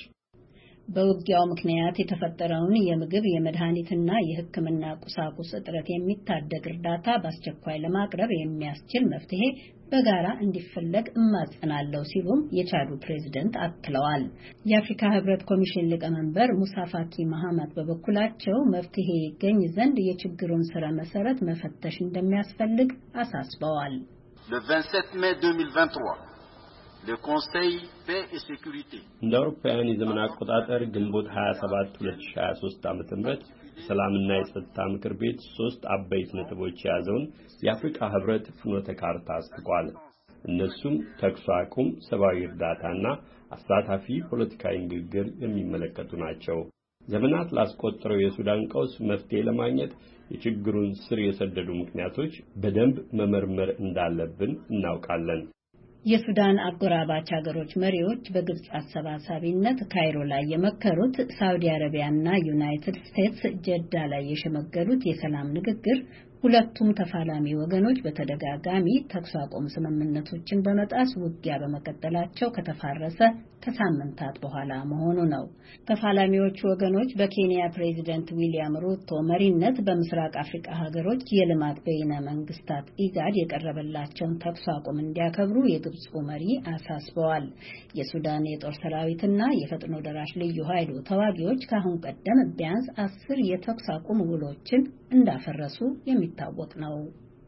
በውጊያው ምክንያት የተፈጠረውን የምግብ የመድኃኒትና የሕክምና ቁሳቁስ እጥረት የሚታደግ እርዳታ በአስቸኳይ ለማቅረብ የሚያስችል መፍትሄ በጋራ እንዲፈለግ እማጸናለሁ ሲሉም የቻዱ ፕሬዝዳንት አክለዋል። የአፍሪካ ህብረት ኮሚሽን ሊቀመንበር ሙሳ ፋኪ መሐመድ በበኩላቸው መፍትሄ ይገኝ ዘንድ የችግሩን ስረ መሰረት መፈተሽ እንደሚያስፈልግ አሳስበዋል። Le vingt-sept mai deux mille vingt-trois le Conseil paix et sécurité እንደ አውሮፓውያን የዘመን አቆጣጠር ግንቦት ሃያ ሰባት ሁለት ሺህ ሃያ ሶስት ዓመተ ምህረት ሰላምና የጸጥታ ምክር ቤት ሶስት አበይት ነጥቦች የያዘውን የአፍሪካ ህብረት ፍኖተ ካርታ አስጥቋል። እነሱም ተኩስ አቁም፣ ሰብአዊ እርዳታና አሳታፊ ፖለቲካዊ ንግግር የሚመለከቱ ናቸው። ዘመናት ላስቆጠረው የሱዳን ቀውስ መፍትሄ ለማግኘት የችግሩን ስር የሰደዱ ምክንያቶች በደንብ መመርመር እንዳለብን እናውቃለን። የሱዳን አጎራባች ሀገሮች መሪዎች በግብጽ አሰባሳቢነት ካይሮ ላይ የመከሩት ሳውዲ አረቢያና ዩናይትድ ስቴትስ ጀዳ ላይ የሸመገሉት የሰላም ንግግር ሁለቱም ተፋላሚ ወገኖች በተደጋጋሚ ተኩስ አቁም ስምምነቶችን በመጣስ ውጊያ በመቀጠላቸው ከተፋረሰ ከሳምንታት በኋላ መሆኑ ነው። ተፋላሚዎቹ ወገኖች በኬንያ ፕሬዝዳንት ዊሊያም ሩቶ መሪነት በምስራቅ አፍሪካ ሀገሮች የልማት በይነ መንግስታት ኢጋድ የቀረበላቸውን ተኩስ አቁም እንዲያከብሩ የግብፁ መሪ አሳስበዋል። የሱዳን የጦር ሰራዊትና የፈጥኖ ደራሽ ልዩ ኃይሉ ተዋጊዎች ከአሁን ቀደም ቢያንስ አስር የተኩስ አቁም ውሎችን እንዳፈረሱ የሚታወቅ ነው።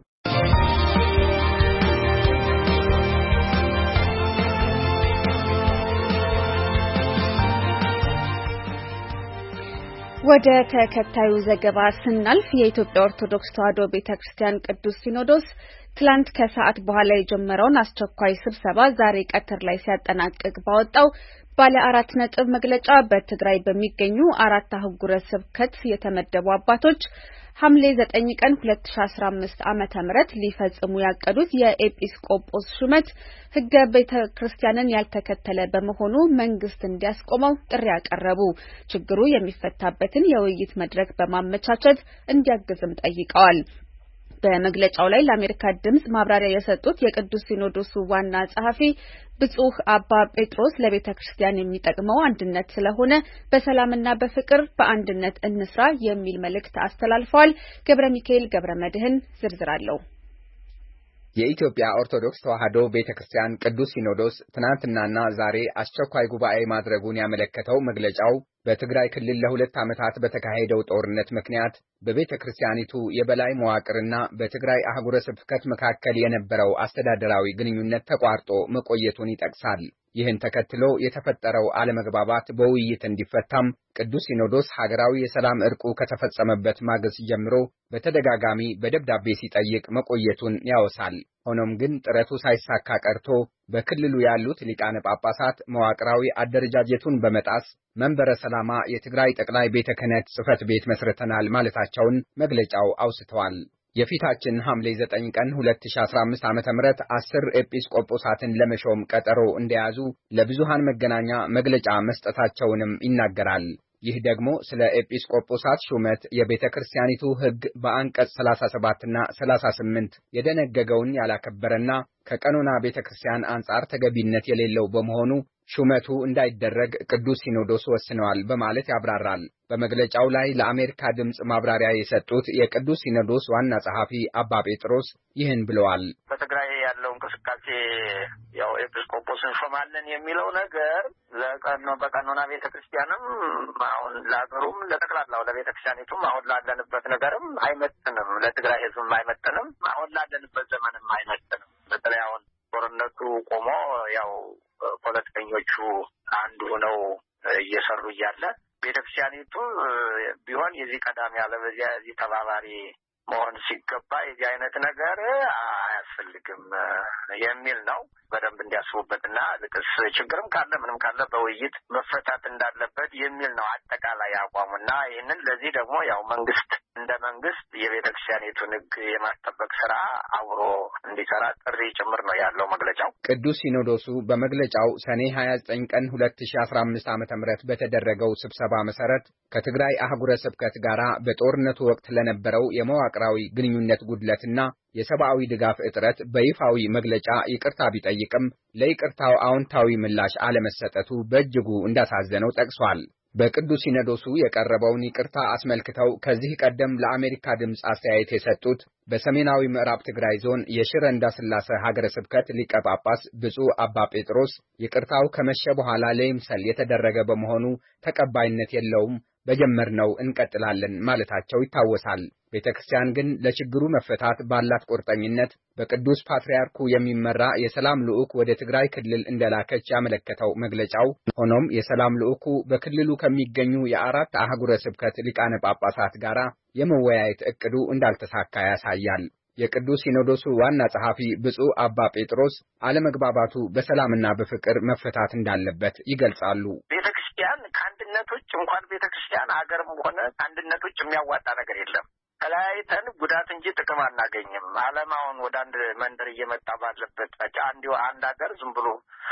ወደ ተከታዩ ዘገባ ስናልፍ የኢትዮጵያ ኦርቶዶክስ ተዋሕዶ ቤተክርስቲያን ቅዱስ ሲኖዶስ ትላንት ከሰዓት በኋላ የጀመረውን አስቸኳይ ስብሰባ ዛሬ ቀትር ላይ ሲያጠናቅቅ ባወጣው ባለ አራት ነጥብ መግለጫ በትግራይ በሚገኙ አራት አህጉረ ስብከት የተመደቡ አባቶች ሐምሌ ዘጠኝ ቀን ሁለት ሺህ አስራ አምስት ዓመተ ምህረት ሊፈጽሙ ያቀዱት የኤጲስቆጶስ ሹመት ሕገ ቤተክርስቲያንን ያልተከተለ በመሆኑ መንግስት እንዲያስቆመው ጥሪ ያቀረቡ፣ ችግሩ የሚፈታበትን የውይይት መድረክ በማመቻቸት እንዲያግዝም ጠይቀዋል። በመግለጫው ላይ ለአሜሪካ ድምጽ ማብራሪያ የሰጡት የቅዱስ ሲኖዶሱ ዋና ጸሐፊ ብፁዕ አባ ጴጥሮስ ለቤተ ክርስቲያን የሚጠቅመው አንድነት ስለሆነ በሰላምና በፍቅር በአንድነት እንስራ የሚል መልእክት አስተላልፈዋል። ገብረ ሚካኤል ገብረ መድህን ዝርዝር አለው። የኢትዮጵያ ኦርቶዶክስ ተዋሕዶ ቤተክርስቲያን ቅዱስ ሲኖዶስ ትናንትናና ዛሬ አስቸኳይ ጉባኤ ማድረጉን ያመለከተው መግለጫው በትግራይ ክልል ለሁለት ዓመታት በተካሄደው ጦርነት ምክንያት በቤተክርስቲያኒቱ የበላይ መዋቅርና በትግራይ አህጉረ ስብከት መካከል የነበረው አስተዳደራዊ ግንኙነት ተቋርጦ መቆየቱን ይጠቅሳል። ይህን ተከትሎ የተፈጠረው አለመግባባት በውይይት እንዲፈታም ቅዱስ ሲኖዶስ ሀገራዊ የሰላም እርቁ ከተፈጸመበት ማግስት ጀምሮ በተደጋጋሚ በደብዳቤ ሲጠይቅ መቆየቱን ያወሳል። ሆኖም ግን ጥረቱ ሳይሳካ ቀርቶ በክልሉ ያሉት ሊቃነ ጳጳሳት መዋቅራዊ አደረጃጀቱን በመጣስ መንበረ ሰላማ የትግራይ ጠቅላይ ቤተ ክህነት ጽሕፈት ቤት መስርተናል ማለታቸውን መግለጫው አውስተዋል። የፊታችን ሐምሌ ዘጠኝ ቀን ሁለት ሺህ አስራ አምስት ዓመተ ምህረት አስር ኤጲስቆጶሳትን ለመሾም ቀጠሮ እንደያዙ ለብዙሃን መገናኛ መግለጫ መስጠታቸውንም ይናገራል። ይህ ደግሞ ስለ ኤጲስቆጶሳት ሹመት የቤተ ክርስቲያኒቱ ሕግ በአንቀጽ ሰላሳ ሰባት እና ሰላሳ ስምንት የደነገገውን ያላከበረና ከቀኖና ቤተ ክርስቲያን አንጻር ተገቢነት የሌለው በመሆኑ ሹመቱ እንዳይደረግ ቅዱስ ሲኖዶስ ወስነዋል በማለት ያብራራል። በመግለጫው ላይ ለአሜሪካ ድምጽ ማብራሪያ የሰጡት የቅዱስ ሲኖዶስ ዋና ጸሐፊ አባ ጴጥሮስ ይህን ብለዋል። በትግራይ ያለው እንቅስቃሴ ያው ኤጲስቆጶስ እንሾማለን የሚለው ነገር ለቀኖ በቀኖና ቤተ ክርስቲያንም አሁን ለሀገሩም ለጠቅላላው ለቤተ ክርስቲያኒቱም አሁን ላለንበት ነገርም አይመጥንም፣ ለትግራይ ሕዝብም አይመጥንም፣ አሁን ላለንበት ዘመንም አይመጥንም። በተለይ አሁን ጦርነቱ ቆሞ ያው ፖለቲከኞቹ አንድ ሆነው እየሰሩ እያለ ቤተክርስቲያኒቱ ቢሆን የዚህ ቀዳሚ ያለበዚያ የዚህ ተባባሪ መሆን ሲገባ የዚህ አይነት ነገር አያስፈልግም የሚል ነው። በደንብ እንዲያስቡበትና ልቅስ ችግርም ካለ ምንም ካለ በውይይት መፈታት እንዳለበት የሚል ነው አጠቃላይ አቋሙና ይህንን ለዚህ ደግሞ ያው መንግስት እንደ መንግስት የቤተክርስቲያኒቱን ሕግ የማስጠበቅ ስራ አብሮ እንዲሰራ ጥሪ ጭምር ነው ያለው መግለጫው። ቅዱስ ሲኖዶሱ በመግለጫው ሰኔ ሀያ ዘጠኝ ቀን ሁለት ሺህ አስራ አምስት ዓመተ ምህረት በተደረገው ስብሰባ መሰረት ከትግራይ አህጉረ ስብከት ጋር በጦርነቱ ወቅት ለነበረው የመዋቅራዊ ግንኙነት ጉድለትና የሰብአዊ ድጋፍ እጥረት በይፋዊ መግለጫ ይቅርታ ቢጠይቅም ለይቅርታው አዎንታዊ ምላሽ አለመሰጠቱ በእጅጉ እንዳሳዘነው ጠቅሷል። በቅዱስ ሲኖዶሱ የቀረበውን ይቅርታ አስመልክተው ከዚህ ቀደም ለአሜሪካ ድምጽ አስተያየት የሰጡት በሰሜናዊ ምዕራብ ትግራይ ዞን የሽረ እንዳስላሴ ሀገረ ስብከት ሊቀ ጳጳስ ብፁዕ አባ ጴጥሮስ ይቅርታው ከመሸ በኋላ ለይምሰል የተደረገ በመሆኑ ተቀባይነት የለውም፣ በጀመርነው እንቀጥላለን ማለታቸው ይታወሳል። ቤተክርስቲያን ግን ለችግሩ መፈታት ባላት ቁርጠኝነት በቅዱስ ፓትርያርኩ የሚመራ የሰላም ልዑክ ወደ ትግራይ ክልል እንደላከች ያመለከተው መግለጫው፣ ሆኖም የሰላም ልዑኩ በክልሉ ከሚገኙ የአራት አህጉረ ስብከት ሊቃነ ጳጳሳት ጋር የመወያየት ዕቅዱ እንዳልተሳካ ያሳያል። የቅዱስ ሲኖዶሱ ዋና ጸሐፊ ብፁዕ አባ ጴጥሮስ አለመግባባቱ በሰላምና በፍቅር መፈታት እንዳለበት ይገልጻሉ። ቤተክርስቲያን ከአንድነቶች እንኳን ቤተክርስቲያን ሀገርም ሆነ ከአንድነቶች የሚያዋጣ ነገር የለም። ተለያይተን ጉዳት እንጂ ጥቅም አናገኝም። ዓለማውን ወደ አንድ መንደር እየመጣ ባለበት አንድ አንድ ሀገር ዝም ብሎ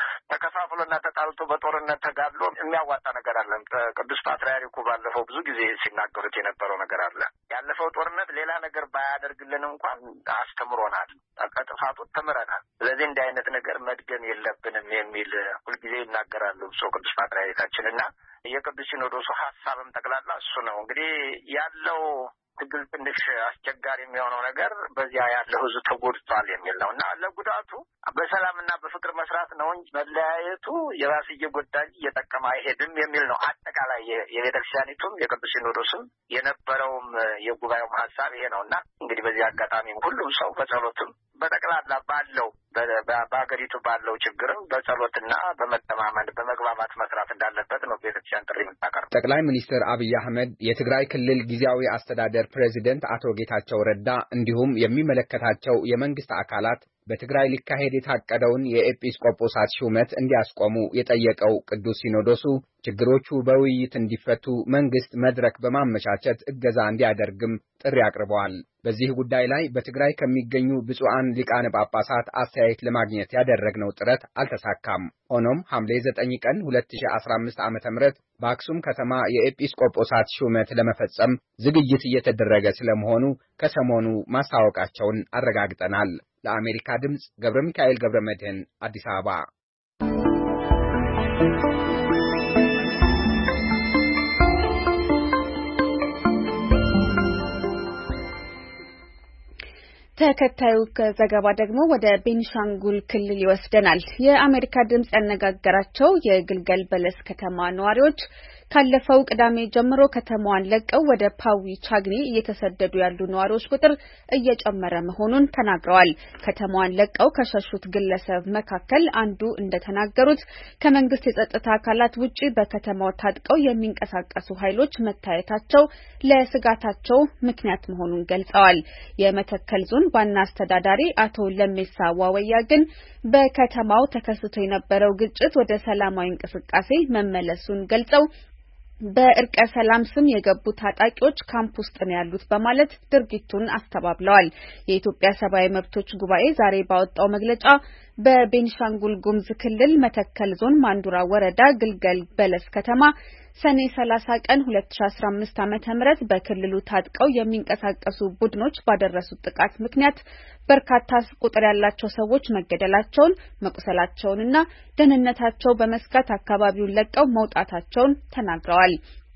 ተከፋፍሎና ተጣልቶ በጦርነት ተጋድሎ የሚያዋጣ ነገር አለ። ቅዱስ ፓትርያርኩ ባለፈው ብዙ ጊዜ ሲናገሩት የነበረው ነገር አለ። ያለፈው ጦርነት ሌላ ነገር ባያደርግልን እንኳን አስተምሮናል፣ ከጥፋቱ ተምረናል። ስለዚህ እንዲህ አይነት ነገር መድገም የለብንም የሚል ሁልጊዜ ይናገራሉ ብፁዕ ቅዱስ ፓትርያርካችንና የቅዱስ ሲኖዶሱ ሀሳብም ጠቅላላ እሱ ነው። እንግዲህ ያለው ትግል ትንሽ አስቸጋሪ የሚሆነው ነገር በዚያ ያለው ሕዝብ ተጎድቷል የሚል ነው እና ለጉዳቱ በሰላምና በፍቅር መስራት ነው እንጂ መለያየቱ የራስ እየጎዳኝ እየጠቀመ አይሄድም የሚል ነው። አጠቃላይ የቤተክርስቲያኒቱም የቅዱስ ሲኖዶስም የነበረውም የጉባኤውም ሀሳብ ይሄ ነው እና እንግዲህ በዚህ አጋጣሚ ሁሉም ሰው በጸሎትም በጠቅላላ ባለው በሀገሪቱ ባለው ችግርም በጸሎትና በመተማመን በመግባባት መስራት እንዳለበት ነው ቤተክርስቲያን ጥሪ የምታቀርበው። ጠቅላይ ሚኒስትር አብይ አህመድ፣ የትግራይ ክልል ጊዜያዊ አስተዳደር ፕሬዚደንት አቶ ጌታቸው ረዳ እንዲሁም የሚመለከታቸው የመንግስት አካላት በትግራይ ሊካሄድ የታቀደውን የኤጲስቆጶሳት ሹመት እንዲያስቆሙ የጠየቀው ቅዱስ ሲኖዶሱ ችግሮቹ በውይይት እንዲፈቱ መንግስት መድረክ በማመቻቸት እገዛ እንዲያደርግም ጥሪ አቅርበዋል። በዚህ ጉዳይ ላይ በትግራይ ከሚገኙ ብፁዓን ሊቃነ ጳጳሳት አስተያየት ለማግኘት ያደረግነው ጥረት አልተሳካም። ሆኖም ሐምሌ ዘጠኝ ቀን ሁለት ሺህ አስራ አምስት ዓመተ ምህረት በአክሱም ከተማ የኤጲስቆጶሳት ሹመት ለመፈጸም ዝግጅት እየተደረገ ስለመሆኑ ከሰሞኑ ማስታወቃቸውን አረጋግጠናል። ለአሜሪካ ድምጽ ገብረ ሚካኤል ገብረ መድህን አዲስ አበባ። ተከታዩ ዘገባ ደግሞ ወደ ቤኒሻንጉል ክልል ይወስደናል። የአሜሪካ ድምጽ ያነጋገራቸው የግልገል በለስ ከተማ ነዋሪዎች ካለፈው ቅዳሜ ጀምሮ ከተማዋን ለቀው ወደ ፓዊ ቻግኒ እየተሰደዱ ያሉ ነዋሪዎች ቁጥር እየጨመረ መሆኑን ተናግረዋል። ከተማዋን ለቀው ከሸሹት ግለሰብ መካከል አንዱ እንደተናገሩት ከመንግስት የጸጥታ አካላት ውጪ በከተማው ታጥቀው የሚንቀሳቀሱ ኃይሎች መታየታቸው ለስጋታቸው ምክንያት መሆኑን ገልጸዋል። የመተከል ዞን ዋና አስተዳዳሪ አቶ ለሜሳ ዋወያ ግን በከተማው ተከስቶ የነበረው ግጭት ወደ ሰላማዊ እንቅስቃሴ መመለሱን ገልጸው በእርቀ ሰላም ስም የገቡ ታጣቂዎች ካምፕ ውስጥ ነው ያሉት በማለት ድርጊቱን አስተባብለዋል። የኢትዮጵያ ሰብአዊ መብቶች ጉባኤ ዛሬ ባወጣው መግለጫ በቤኒሻንጉል ጉሙዝ ክልል መተከል ዞን ማንዱራ ወረዳ ግልገል በለስ ከተማ ሰኔ ሰላሳ ቀን ሁለት ሺህ አስራ አምስት ዓመተ ምህረት በክልሉ ታጥቀው የሚንቀሳቀሱ ቡድኖች ባደረሱት ጥቃት ምክንያት በርካታ ቁጥር ያላቸው ሰዎች መገደላቸውን መቁሰላቸውንና ደህንነታቸው በመስጋት አካባቢውን ለቀው መውጣታቸውን ተናግረዋል።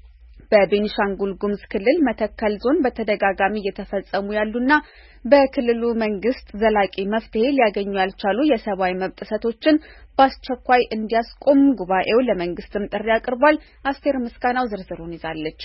በቤኒሻንጉል ጉሙዝ ክልል መተከል ዞን በተደጋጋሚ እየተፈጸሙ ያሉና በክልሉ መንግስት ዘላቂ መፍትሄ ሊያገኙ ያልቻሉ የሰብአዊ መብት ጥሰቶችን በአስቸኳይ እንዲያስቆም ጉባኤው ለመንግስትም ጥሪ አቅርቧል። አስቴር ምስጋናው ዝርዝሩን ይዛለች።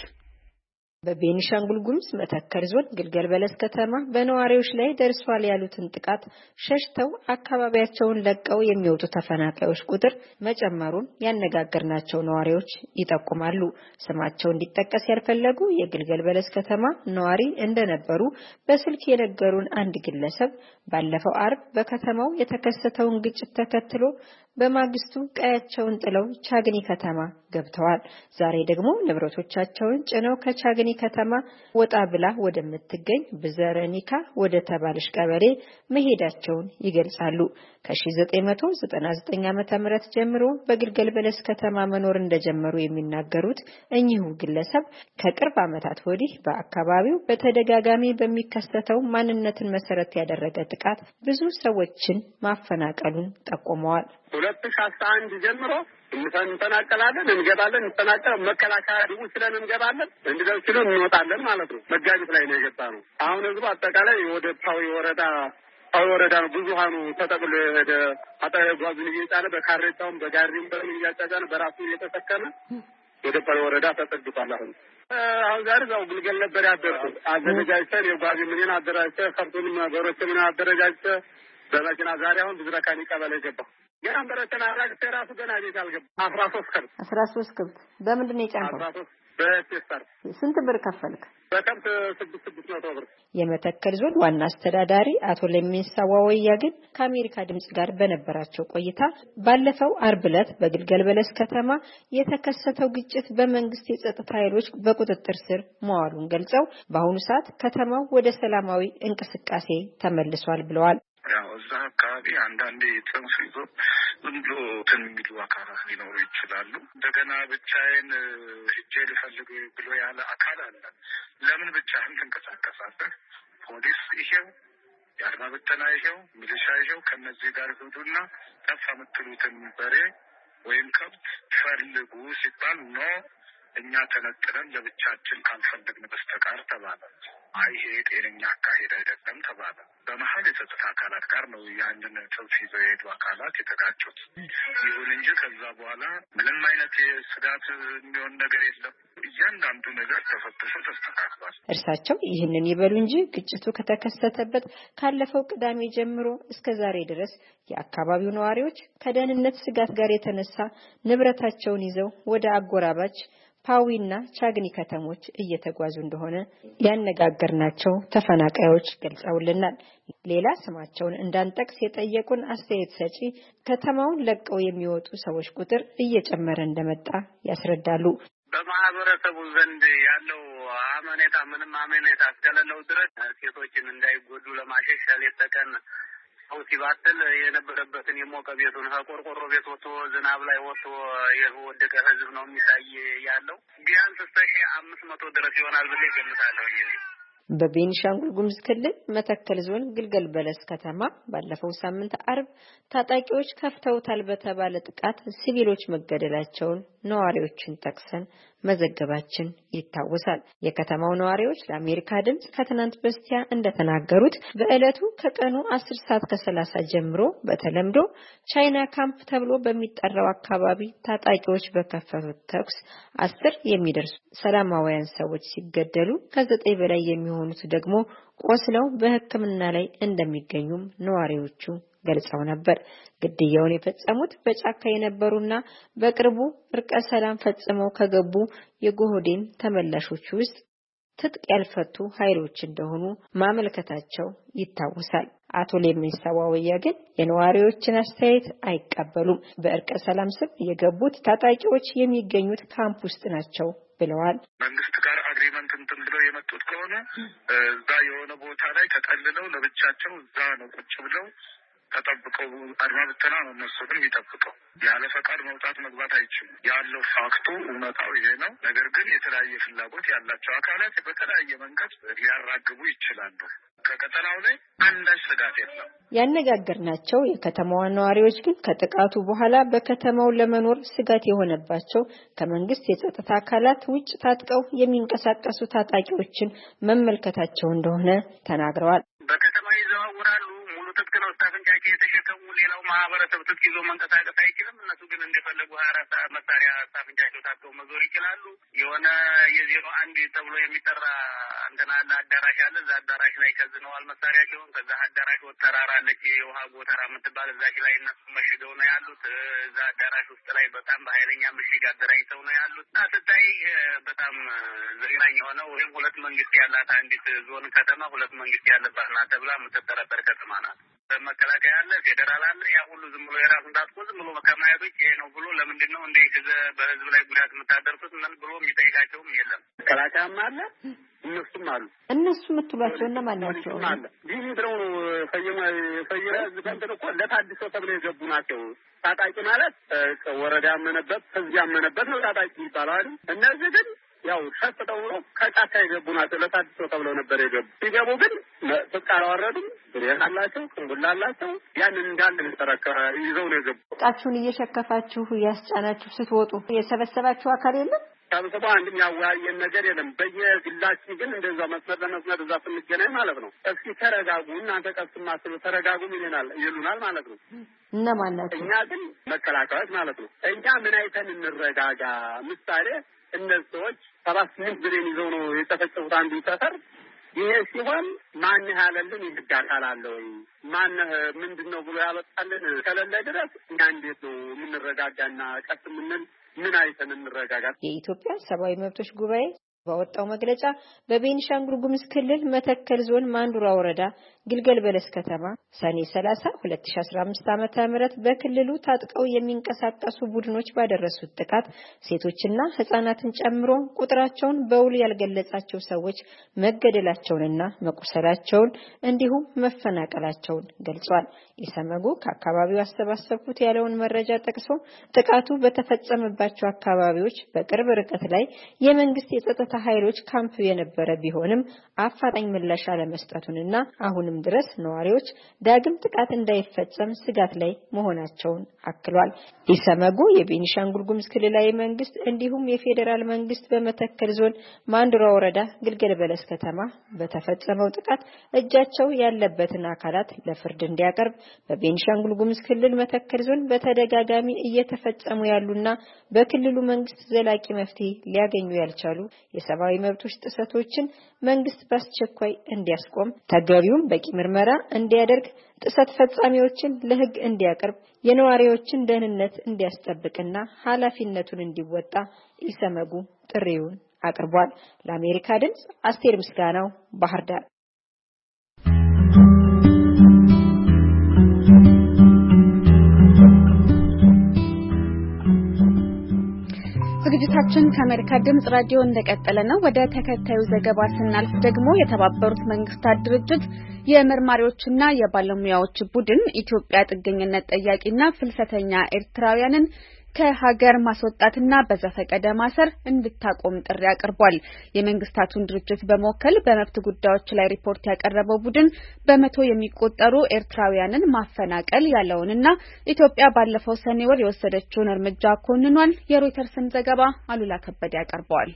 በቤኒሻንጉል ጉሙዝ መተከል ዞን ግልገል በለስ ከተማ በነዋሪዎች ላይ ደርሷል ያሉትን ጥቃት ሸሽተው አካባቢያቸውን ለቀው የሚወጡ ተፈናቃዮች ቁጥር መጨመሩን ያነጋገርናቸው ነዋሪዎች ይጠቁማሉ። ስማቸው እንዲጠቀስ ያልፈለጉ የግልገል በለስ ከተማ ነዋሪ እንደነበሩ በስልክ የነገሩን አንድ ግለሰብ ባለፈው አርብ በከተማው የተከሰተውን ግጭት ተከትሎ በማግስቱ ቀያቸውን ጥለው ቻግኒ ከተማ ገብተዋል። ዛሬ ደግሞ ንብረቶቻቸውን ጭነው ከቻግኒ ከተማ ወጣ ብላ ወደምትገኝ ብዘረኒካ ወደ ተባለሽ ቀበሌ መሄዳቸውን ይገልጻሉ። ከ1999 ዓመተ ምህረት ጀምሮ በግልገል በለስ ከተማ መኖር እንደጀመሩ የሚናገሩት እኚሁ ግለሰብ ከቅርብ ዓመታት ወዲህ በአካባቢው በተደጋጋሚ በሚከሰተው ማንነትን መሰረት ያደረገ ጥቃት ብዙ ሰዎችን ማፈናቀሉን ጠቁመዋል። ሁለት ሺህ አስራ አንድ ጀምሮ እንተናቀላለን እንገባለን እንተናቀል መከላከያ ደግሞ ስለን እንገባለን እንደው ሲሉን እንወጣለን ማለት ነው። መጋቢት ላይ ነው የገባነው። አሁን ህዝቡ አጠቃላይ ወደ ፓዊ ወረዳ ፓዊ ወረዳ ነው ብዙሃኑ ተጠቅሎ ወደ አጠጓዙን እየጫነ በካሬታውም በጋሪም በምን እያጫጫነ በራሱ እየተሰከመ ወደ ፓዊ ወረዳ ተጠግቷል። አሁን አሁን ዛሬ ያው ግልገል ነበር ያደረኩት አዘጋጅተን የጓዝ ምንን አደራጅተን ከብቱንም በሮችንም አደረጃጅተን በመኪና ዛሬ አሁን ብዝረካኒ ቀበሌ ገባ። ገና በረተና አራግተ ራሱ ገና ቤት አልገባ። አስራ ሶስት ከብት አስራ ሶስት ከብት በምንድን ነው የጫንከው? አስራ ሶስት በቴስተር። ስንት ብር ከፈልክ? በከብት ስድስት ስድስት መቶ ብር። የመተከል ዞን ዋና አስተዳዳሪ አቶ ለሜሳ ዋወያ ግን ከአሜሪካ ድምጽ ጋር በነበራቸው ቆይታ ባለፈው አርብ ዕለት በግልገል በለስ ከተማ የተከሰተው ግጭት በመንግስት የጸጥታ ኃይሎች በቁጥጥር ስር መዋሉን ገልጸው በአሁኑ ሰዓት ከተማው ወደ ሰላማዊ እንቅስቃሴ ተመልሷል ብለዋል። ያው እዛ አካባቢ አንዳንዴ ጽንፍ ይዞ ዝም ብሎ እንትን የሚሉ አካላት ሊኖሩ ይችላሉ። እንደገና ብቻዬን ሂጄ ልፈልግ ብሎ ያለ አካል አለ። ለምን ብቻህን ትንቀሳቀሳለህ? ፖሊስ ይሄው፣ የአድማ ብተና ይሄው፣ ሚሊሻ ይሄው፣ ከነዚህ ጋር ሂዱና ጠፋ የምትሉትን በሬ ወይም ከብት ፈልጉ ሲባል ኖ እኛ ተነጥለን ለብቻችን ካልፈለግን በስተቀር ተባለ። አይ ይሄ ጤነኛ አካሄድ አይደለም ተባለ። በመሀል የጸጥታ አካላት ጋር ነው ያንን ጽንፍ ይዘው የሄዱ አካላት የተጋጩት። ይሁን እንጂ ከዛ በኋላ ምንም አይነት የስጋት የሚሆን ነገር የለም። እያንዳንዱ ነገር ተፈትሾ ተስተካክሏል። እርሳቸው ይህንን ይበሉ እንጂ ግጭቱ ከተከሰተበት ካለፈው ቅዳሜ ጀምሮ እስከ ዛሬ ድረስ የአካባቢው ነዋሪዎች ከደህንነት ስጋት ጋር የተነሳ ንብረታቸውን ይዘው ወደ አጎራባች ፓዊና ቻግኒ ከተሞች እየተጓዙ እንደሆነ ያነጋገርናቸው ተፈናቃዮች ገልጸውልናል። ሌላ ስማቸውን እንዳንጠቅስ የጠየቁን አስተያየት ሰጪ ከተማውን ለቀው የሚወጡ ሰዎች ቁጥር እየጨመረ እንደመጣ ያስረዳሉ። በማህበረሰቡ ዘንድ ያለው አመኔታ ምንም አመኔታ እስከሌለው ድረስ ሴቶችን እንዳይጎዱ ለማሸሽ ሌት ተቀን ሰው ሲባትል የነበረበትን የሞቀ ቤቱን ከቆርቆሮ ቤት ወጥቶ ዝናብ ላይ ወጥቶ የወደቀ ህዝብ ነው የሚታይ ያለው። ቢያንስ እስከ ሺህ አምስት መቶ ድረስ ይሆናል ብዬ ገምታለሁ። በቤኒሻንጉል ጉሙዝ ክልል መተከል ዞን ግልገል በለስ ከተማ ባለፈው ሳምንት አርብ ታጣቂዎች ከፍተውታል በተባለ ጥቃት ሲቪሎች መገደላቸውን ነዋሪዎችን ጠቅሰን መዘገባችን ይታወሳል። የከተማው ነዋሪዎች ለአሜሪካ ድምጽ ከትናንት በስቲያ እንደተናገሩት በእለቱ ከቀኑ አስር ሰዓት ከሰላሳ ጀምሮ በተለምዶ ቻይና ካምፕ ተብሎ በሚጠራው አካባቢ ታጣቂዎች በከፈቱት ተኩስ አስር የሚደርሱ ሰላማውያን ሰዎች ሲገደሉ ከዘጠኝ በላይ የሚሆኑት ደግሞ ቆስለው በሕክምና ላይ እንደሚገኙም ነዋሪዎቹ ገልጸው ነበር። ግድያውን የፈጸሙት በጫካ የነበሩና በቅርቡ እርቀ ሰላም ፈጽመው ከገቡ የጎሆዴን ተመላሾች ውስጥ ትጥቅ ያልፈቱ ኃይሎች እንደሆኑ ማመልከታቸው ይታወሳል። አቶ ሌሜሳ ዋወያ ግን የነዋሪዎችን አስተያየት አይቀበሉም። በእርቀ ሰላም ስም የገቡት ታጣቂዎች የሚገኙት ካምፕ ውስጥ ናቸው ብለዋል። መንግስት ጋር አግሪመንት እንትን ብለው የመጡት ከሆነ እዛ የሆነ ቦታ ላይ ተጠልለው ለብቻቸው እዛ ነው ቁጭ ብለው ተጠብቀው አድማ ብተና ነው እነሱ ግን የሚጠብቀው። ያለ ፈቃድ መውጣት መግባት አይችሉም። ያለው ፋክቱ እውነታው ይሄ ነው። ነገር ግን የተለያየ ፍላጎት ያላቸው አካላት በተለያየ መንገድ ሊያራግቡ ይችላሉ። ከቀጠናው ላይ አንዳች ስጋት የለም። ያነጋገርናቸው የከተማዋ ነዋሪዎች ግን ከጥቃቱ በኋላ በከተማው ለመኖር ስጋት የሆነባቸው ከመንግስት የጸጥታ አካላት ውጭ ታጥቀው የሚንቀሳቀሱ ታጣቂዎችን መመልከታቸው እንደሆነ ተናግረዋል። በከተማ ይዘዋወራሉ። ሙሉ ትጥቅ ነው ስታፍንጫቸው የተሸከሙ። ሌላው ማህበረሰብ ትጥቅ ይዞ መንቀሳቀስ አይችልም። እነሱ ግን እንደፈለጉ ሀያ አራት ሰዓት መሳሪያ ስታፍንጫቸው ታጥቀው መዞር ይችላሉ። የሆነ የዜሮ አንድ ተብሎ የሚጠራ እንትና አዳራሽ አለ። እዛ አዳራሽ ላይ ከዝነዋል መሳሪያቸውን። ከዛ አዳራሽ ወጥ ተራራ አለች የውሃ ጎተራ የምትባል እዛች ላይ እነሱ መሽገው ነው ያሉት። እዛ አዳራሽ ውስጥ ላይ በጣም በኃይለኛ ምሽግ አደራጅተው ነው ያሉት። እና ስታይ በጣም ዘግናኝ የሆነ ወይም ሁለት መንግስት ያላት አንዲት ዞን ከተማ ሁለት መንግስት ያለባት ናት ተብላ የምትጠረጠር ከተማ ናት። በመከላከያ አለ፣ ፌዴራል አለ። ያ ሁሉ ዝም ብሎ የራሱን ታጥቆ ዝም ብሎ ከማያቶች ይሄ ነው ብሎ ለምንድን ነው እንደ በህዝብ ላይ ጉዳት የምታደርሱት ምን ብሎ የሚጠይቃቸውም የለም። መከላከያም አለ፣ እነሱም አሉ። እነሱ የምትሏቸው እነማን ናቸው? አለ ይህ ምድረው ፈየማ ፈየራ ዝቀንተን እኮ ለታድሶ ተብሎ የገቡ ናቸው። ታጣቂ ማለት ወረዳ ያመነበት ህዝብ ያመነበት ነው ታጣቂ ይባላል። እነዚህ ግን ያው ሸፍተው ነው ከጫካ የገቡ ናቸው። ለታድሶ ተብለው ነበር የገቡ። ሲገቡ ግን ፍቃድ አወረዱም። ያላቸው ቅንቡላላቸው ያንን እንዳለ ተረከ ይዘው ነው የገቡ። ጣችሁን እየሸከፋችሁ ያስጫናችሁ ስትወጡ የሰበሰባችሁ አካል የለም? ሰብስበው አንድም ያወያየን ነገር የለም። በየግላችን ግን እንደዛ መስመር ለመስመር እዛ ስንገናኝ ማለት ነው እስኪ ተረጋጉ እናንተ ቀስማ ስለ ተረጋጉ ይሉናል ይሉናል ማለት ነው። እነማን ናቸው? እኛ ግን መከላከያዎች ማለት ነው። እኛ ምን አይተን እንረጋጋ? ምሳሌ እነዚህ ሰዎች ሰባት ስምንት ብሬን ይዘው ነው የተፈጸሙት አንዱ ሰፈር። ይሄ ሲሆን ማን ያለልን ይጋጣል አለ ወይ ማን ምንድነው ብሎ ያበጣልን ከሌለ ድረስ እኛ እንዴት ነው የምንረጋጋና ቀስ ምንል ምን አይተን እንረጋጋ? የኢትዮጵያ ሰብአዊ መብቶች ጉባኤ ባወጣው መግለጫ በቤኒሻንጉል ጉሙዝ ክልል መተከል ዞን ማንዱራ ወረዳ ግልገል በለስ ከተማ ሰኔ ሰላሳ ሁለት ሺህ አስራ አምስት ዓመተ ምህረት በክልሉ ታጥቀው የሚንቀሳቀሱ ቡድኖች ባደረሱት ጥቃት ሴቶችና ህጻናትን ጨምሮ ቁጥራቸውን በውል ያልገለጻቸው ሰዎች መገደላቸውንና መቁሰላቸውን እንዲሁም መፈናቀላቸውን ገልጿል። ኢሰመጉ ከአካባቢው አሰባሰብኩት ያለውን መረጃ ጠቅሶ ጥቃቱ በተፈጸመባቸው አካባቢዎች በቅርብ ርቀት ላይ የመንግስት የጸጥታ ኃይሎች ካምፕ የነበረ ቢሆንም አፋጣኝ ምላሽ አለመስጠቱንና አሁንም ድረስ ነዋሪዎች ዳግም ጥቃት እንዳይፈጸም ስጋት ላይ መሆናቸውን አክሏል። ኢሰመጉ የቤኒሻንጉል ጉሙዝ ክልላዊ መንግስት እንዲሁም የፌዴራል መንግስት በመተከል ዞን ማንዱራ ወረዳ ግልገል በለስ ከተማ በተፈጸመው ጥቃት እጃቸው ያለበትን አካላት ለፍርድ እንዲያቀርብ በቤኒሻንጉል ጉሙዝ ክልል መተከል ዞን በተደጋጋሚ እየተፈጸሙ ያሉና በክልሉ መንግስት ዘላቂ መፍትሄ ሊያገኙ ያልቻሉ የሰብአዊ መብቶች ጥሰቶችን መንግስት በአስቸኳይ እንዲያስቆም፣ ተገቢውን በቂ ምርመራ እንዲያደርግ፣ ጥሰት ፈጻሚዎችን ለህግ እንዲያቀርብ፣ የነዋሪዎችን ደህንነት እንዲያስጠብቅና ኃላፊነቱን እንዲወጣ ኢሰመጉ ጥሪውን አቅርቧል። ለአሜሪካ ድምጽ አስቴር ምስጋናው ባህር ዳር። ዝግጅታችን ከአሜሪካ ድምጽ ራዲዮ እንደቀጠለ ነው። ወደ ተከታዩ ዘገባ ስናልፍ ደግሞ የተባበሩት መንግስታት ድርጅት የመርማሪዎችና የባለሙያዎች ቡድን ኢትዮጵያ ጥገኝነት ጠያቂና ፍልሰተኛ ኤርትራውያንን ከሀገር ማስወጣትና በዘፈቀደ ማሰር እንድታቆም ጥሪ አቅርቧል። የመንግስታቱን ድርጅት በመወከል በመብት ጉዳዮች ላይ ሪፖርት ያቀረበው ቡድን በመቶ የሚቆጠሩ ኤርትራውያንን ማፈናቀል ያለውንና ኢትዮጵያ ባለፈው ሰኔ ወር የወሰደችውን እርምጃ ኮንኗል። የሮይተርስን ዘገባ አሉላ ከበደ ያቀርበዋል።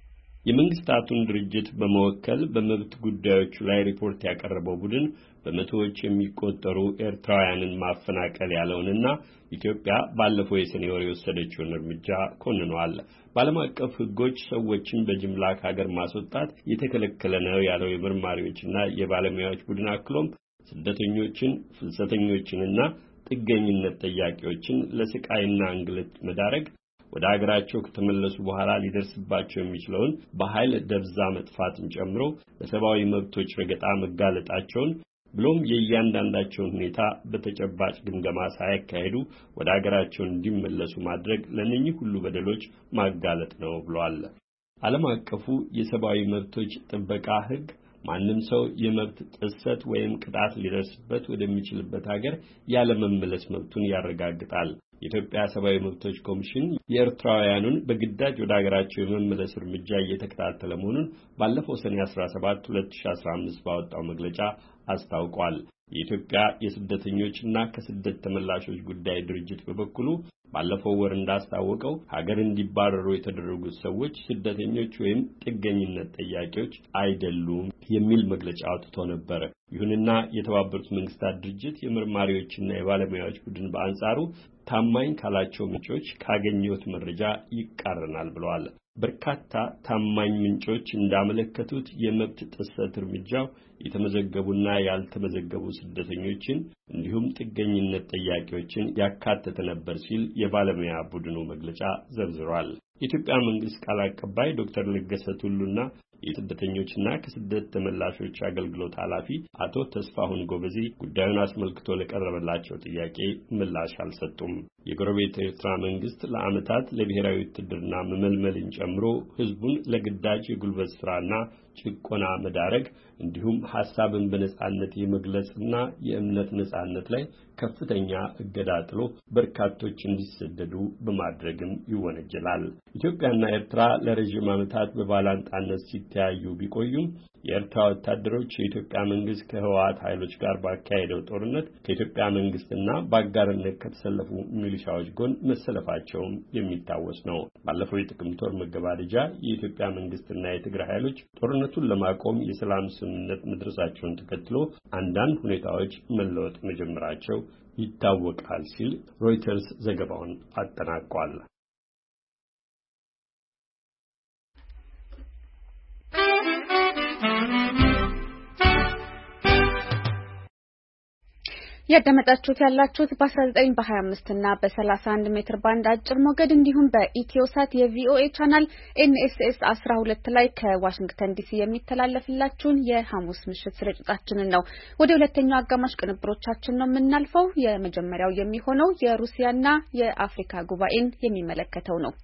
የመንግስታቱን ድርጅት በመወከል በመብት ጉዳዮች ላይ ሪፖርት ያቀረበው ቡድን በመቶዎች የሚቆጠሩ ኤርትራውያንን ማፈናቀል ያለውንና ኢትዮጵያ ባለፈው የሰኔ ወር የወሰደችውን እርምጃ ኮንኗል። በዓለም አቀፍ ሕጎች ሰዎችን በጅምላ ከሀገር ማስወጣት የተከለከለ ነው ያለው የመርማሪዎችና የባለሙያዎች ቡድን አክሎም ስደተኞችን፣ ፍልሰተኞችንና ጥገኝነት ጠያቂዎችን ለስቃይና እንግልት መዳረግ ወደ ሀገራቸው ከተመለሱ በኋላ ሊደርስባቸው የሚችለውን በኃይል ደብዛ መጥፋትን ጨምሮ ለሰብአዊ መብቶች ረገጣ መጋለጣቸውን ብሎም የእያንዳንዳቸውን ሁኔታ በተጨባጭ ግምገማ ሳያካሂዱ ወደ ሀገራቸው እንዲመለሱ ማድረግ ለእነኚህ ሁሉ በደሎች ማጋለጥ ነው ብሏል። ዓለም አቀፉ የሰብአዊ መብቶች ጥበቃ ሕግ ማንም ሰው የመብት ጥሰት ወይም ቅጣት ሊደርስበት ወደሚችልበት ሀገር ያለ መመለስ መብቱን ያረጋግጣል። የኢትዮጵያ ሰብአዊ መብቶች ኮሚሽን የኤርትራውያኑን በግዳጅ ወደ ሀገራቸው የመመለስ እርምጃ እየተከታተለ መሆኑን ባለፈው ሰኔ አስራ ሰባት ሁለት ሺህ አስራ አምስት ባወጣው መግለጫ አስታውቋል። የኢትዮጵያ የስደተኞችና ከስደት ተመላሾች ጉዳይ ድርጅት በበኩሉ ባለፈው ወር እንዳስታወቀው ሀገር እንዲባረሩ የተደረጉት ሰዎች ስደተኞች ወይም ጥገኝነት ጠያቂዎች አይደሉም የሚል መግለጫ አውጥቶ ነበር። ይሁንና የተባበሩት መንግስታት ድርጅት የመርማሪዎችና የባለሙያዎች ቡድን በአንጻሩ ታማኝ ካላቸው ምንጮች ካገኘሁት መረጃ ይቃረናል ብለዋል። በርካታ ታማኝ ምንጮች እንዳመለከቱት የመብት ጥሰት እርምጃው የተመዘገቡና ያልተመዘገቡ ስደተኞችን እንዲሁም ጥገኝነት ጠያቂዎችን ያካተተ ነበር ሲል የባለሙያ ቡድኑ መግለጫ ዘርዝሯል። የኢትዮጵያ መንግስት ቃል አቀባይ ዶክተር ለገሰ ቱሉና የስደተኞችና ከስደት ተመላሾች አገልግሎት ኃላፊ አቶ ተስፋሁን ጎበዜ ጉዳዩን አስመልክቶ ለቀረበላቸው ጥያቄ ምላሽ አልሰጡም። የጎረቤት ኤርትራ መንግስት ለዓመታት ለብሔራዊ ውትድርና መመልመልን ጨምሮ ህዝቡን ለግዳጅ የጉልበት ስራና ጭቆና መዳረግ እንዲሁም ሐሳብን በነጻነት የመግለጽና የእምነት ነጻነት ላይ ከፍተኛ እገዳ ጥሎ በርካቶች እንዲሰደዱ በማድረግም ይወነጀላል። ኢትዮጵያና ኤርትራ ለረጅም ዓመታት በባላንጣነት ሲተያዩ ቢቆዩም የኤርትራ ወታደሮች የኢትዮጵያ መንግስት ከህወሓት ኃይሎች ጋር ባካሄደው ጦርነት ከኢትዮጵያ መንግስትና በአጋርነት ከተሰለፉ ሚሊሻዎች ጎን መሰለፋቸውም የሚታወስ ነው። ባለፈው የጥቅምት ወር መገባደጃ የኢትዮጵያ መንግስትና የትግራይ ኃይሎች ጦርነቱን ለማቆም የሰላም ስምምነት መድረሳቸውን ተከትሎ አንዳንድ ሁኔታዎች መለወጥ መጀመራቸው ይታወቃል ሲል ሮይተርስ ዘገባውን አጠናቋል። ያደመጣችሁት ያላችሁት በ19 በ25 እና በ31 ሜትር ባንድ አጭር ሞገድ እንዲሁም በኢትዮሳት የቪኦኤ ቻናል ኤንኤስኤስ አስራ ሁለት ላይ ከዋሽንግተን ዲሲ የሚተላለፍላችሁን የሐሙስ ምሽት ስርጭታችንን ነው። ወደ ሁለተኛው አጋማሽ ቅንብሮቻችን ነው የምናልፈው። የመጀመሪያው የሚሆነው የሩሲያና የአፍሪካ ጉባኤን የሚመለከተው ነው።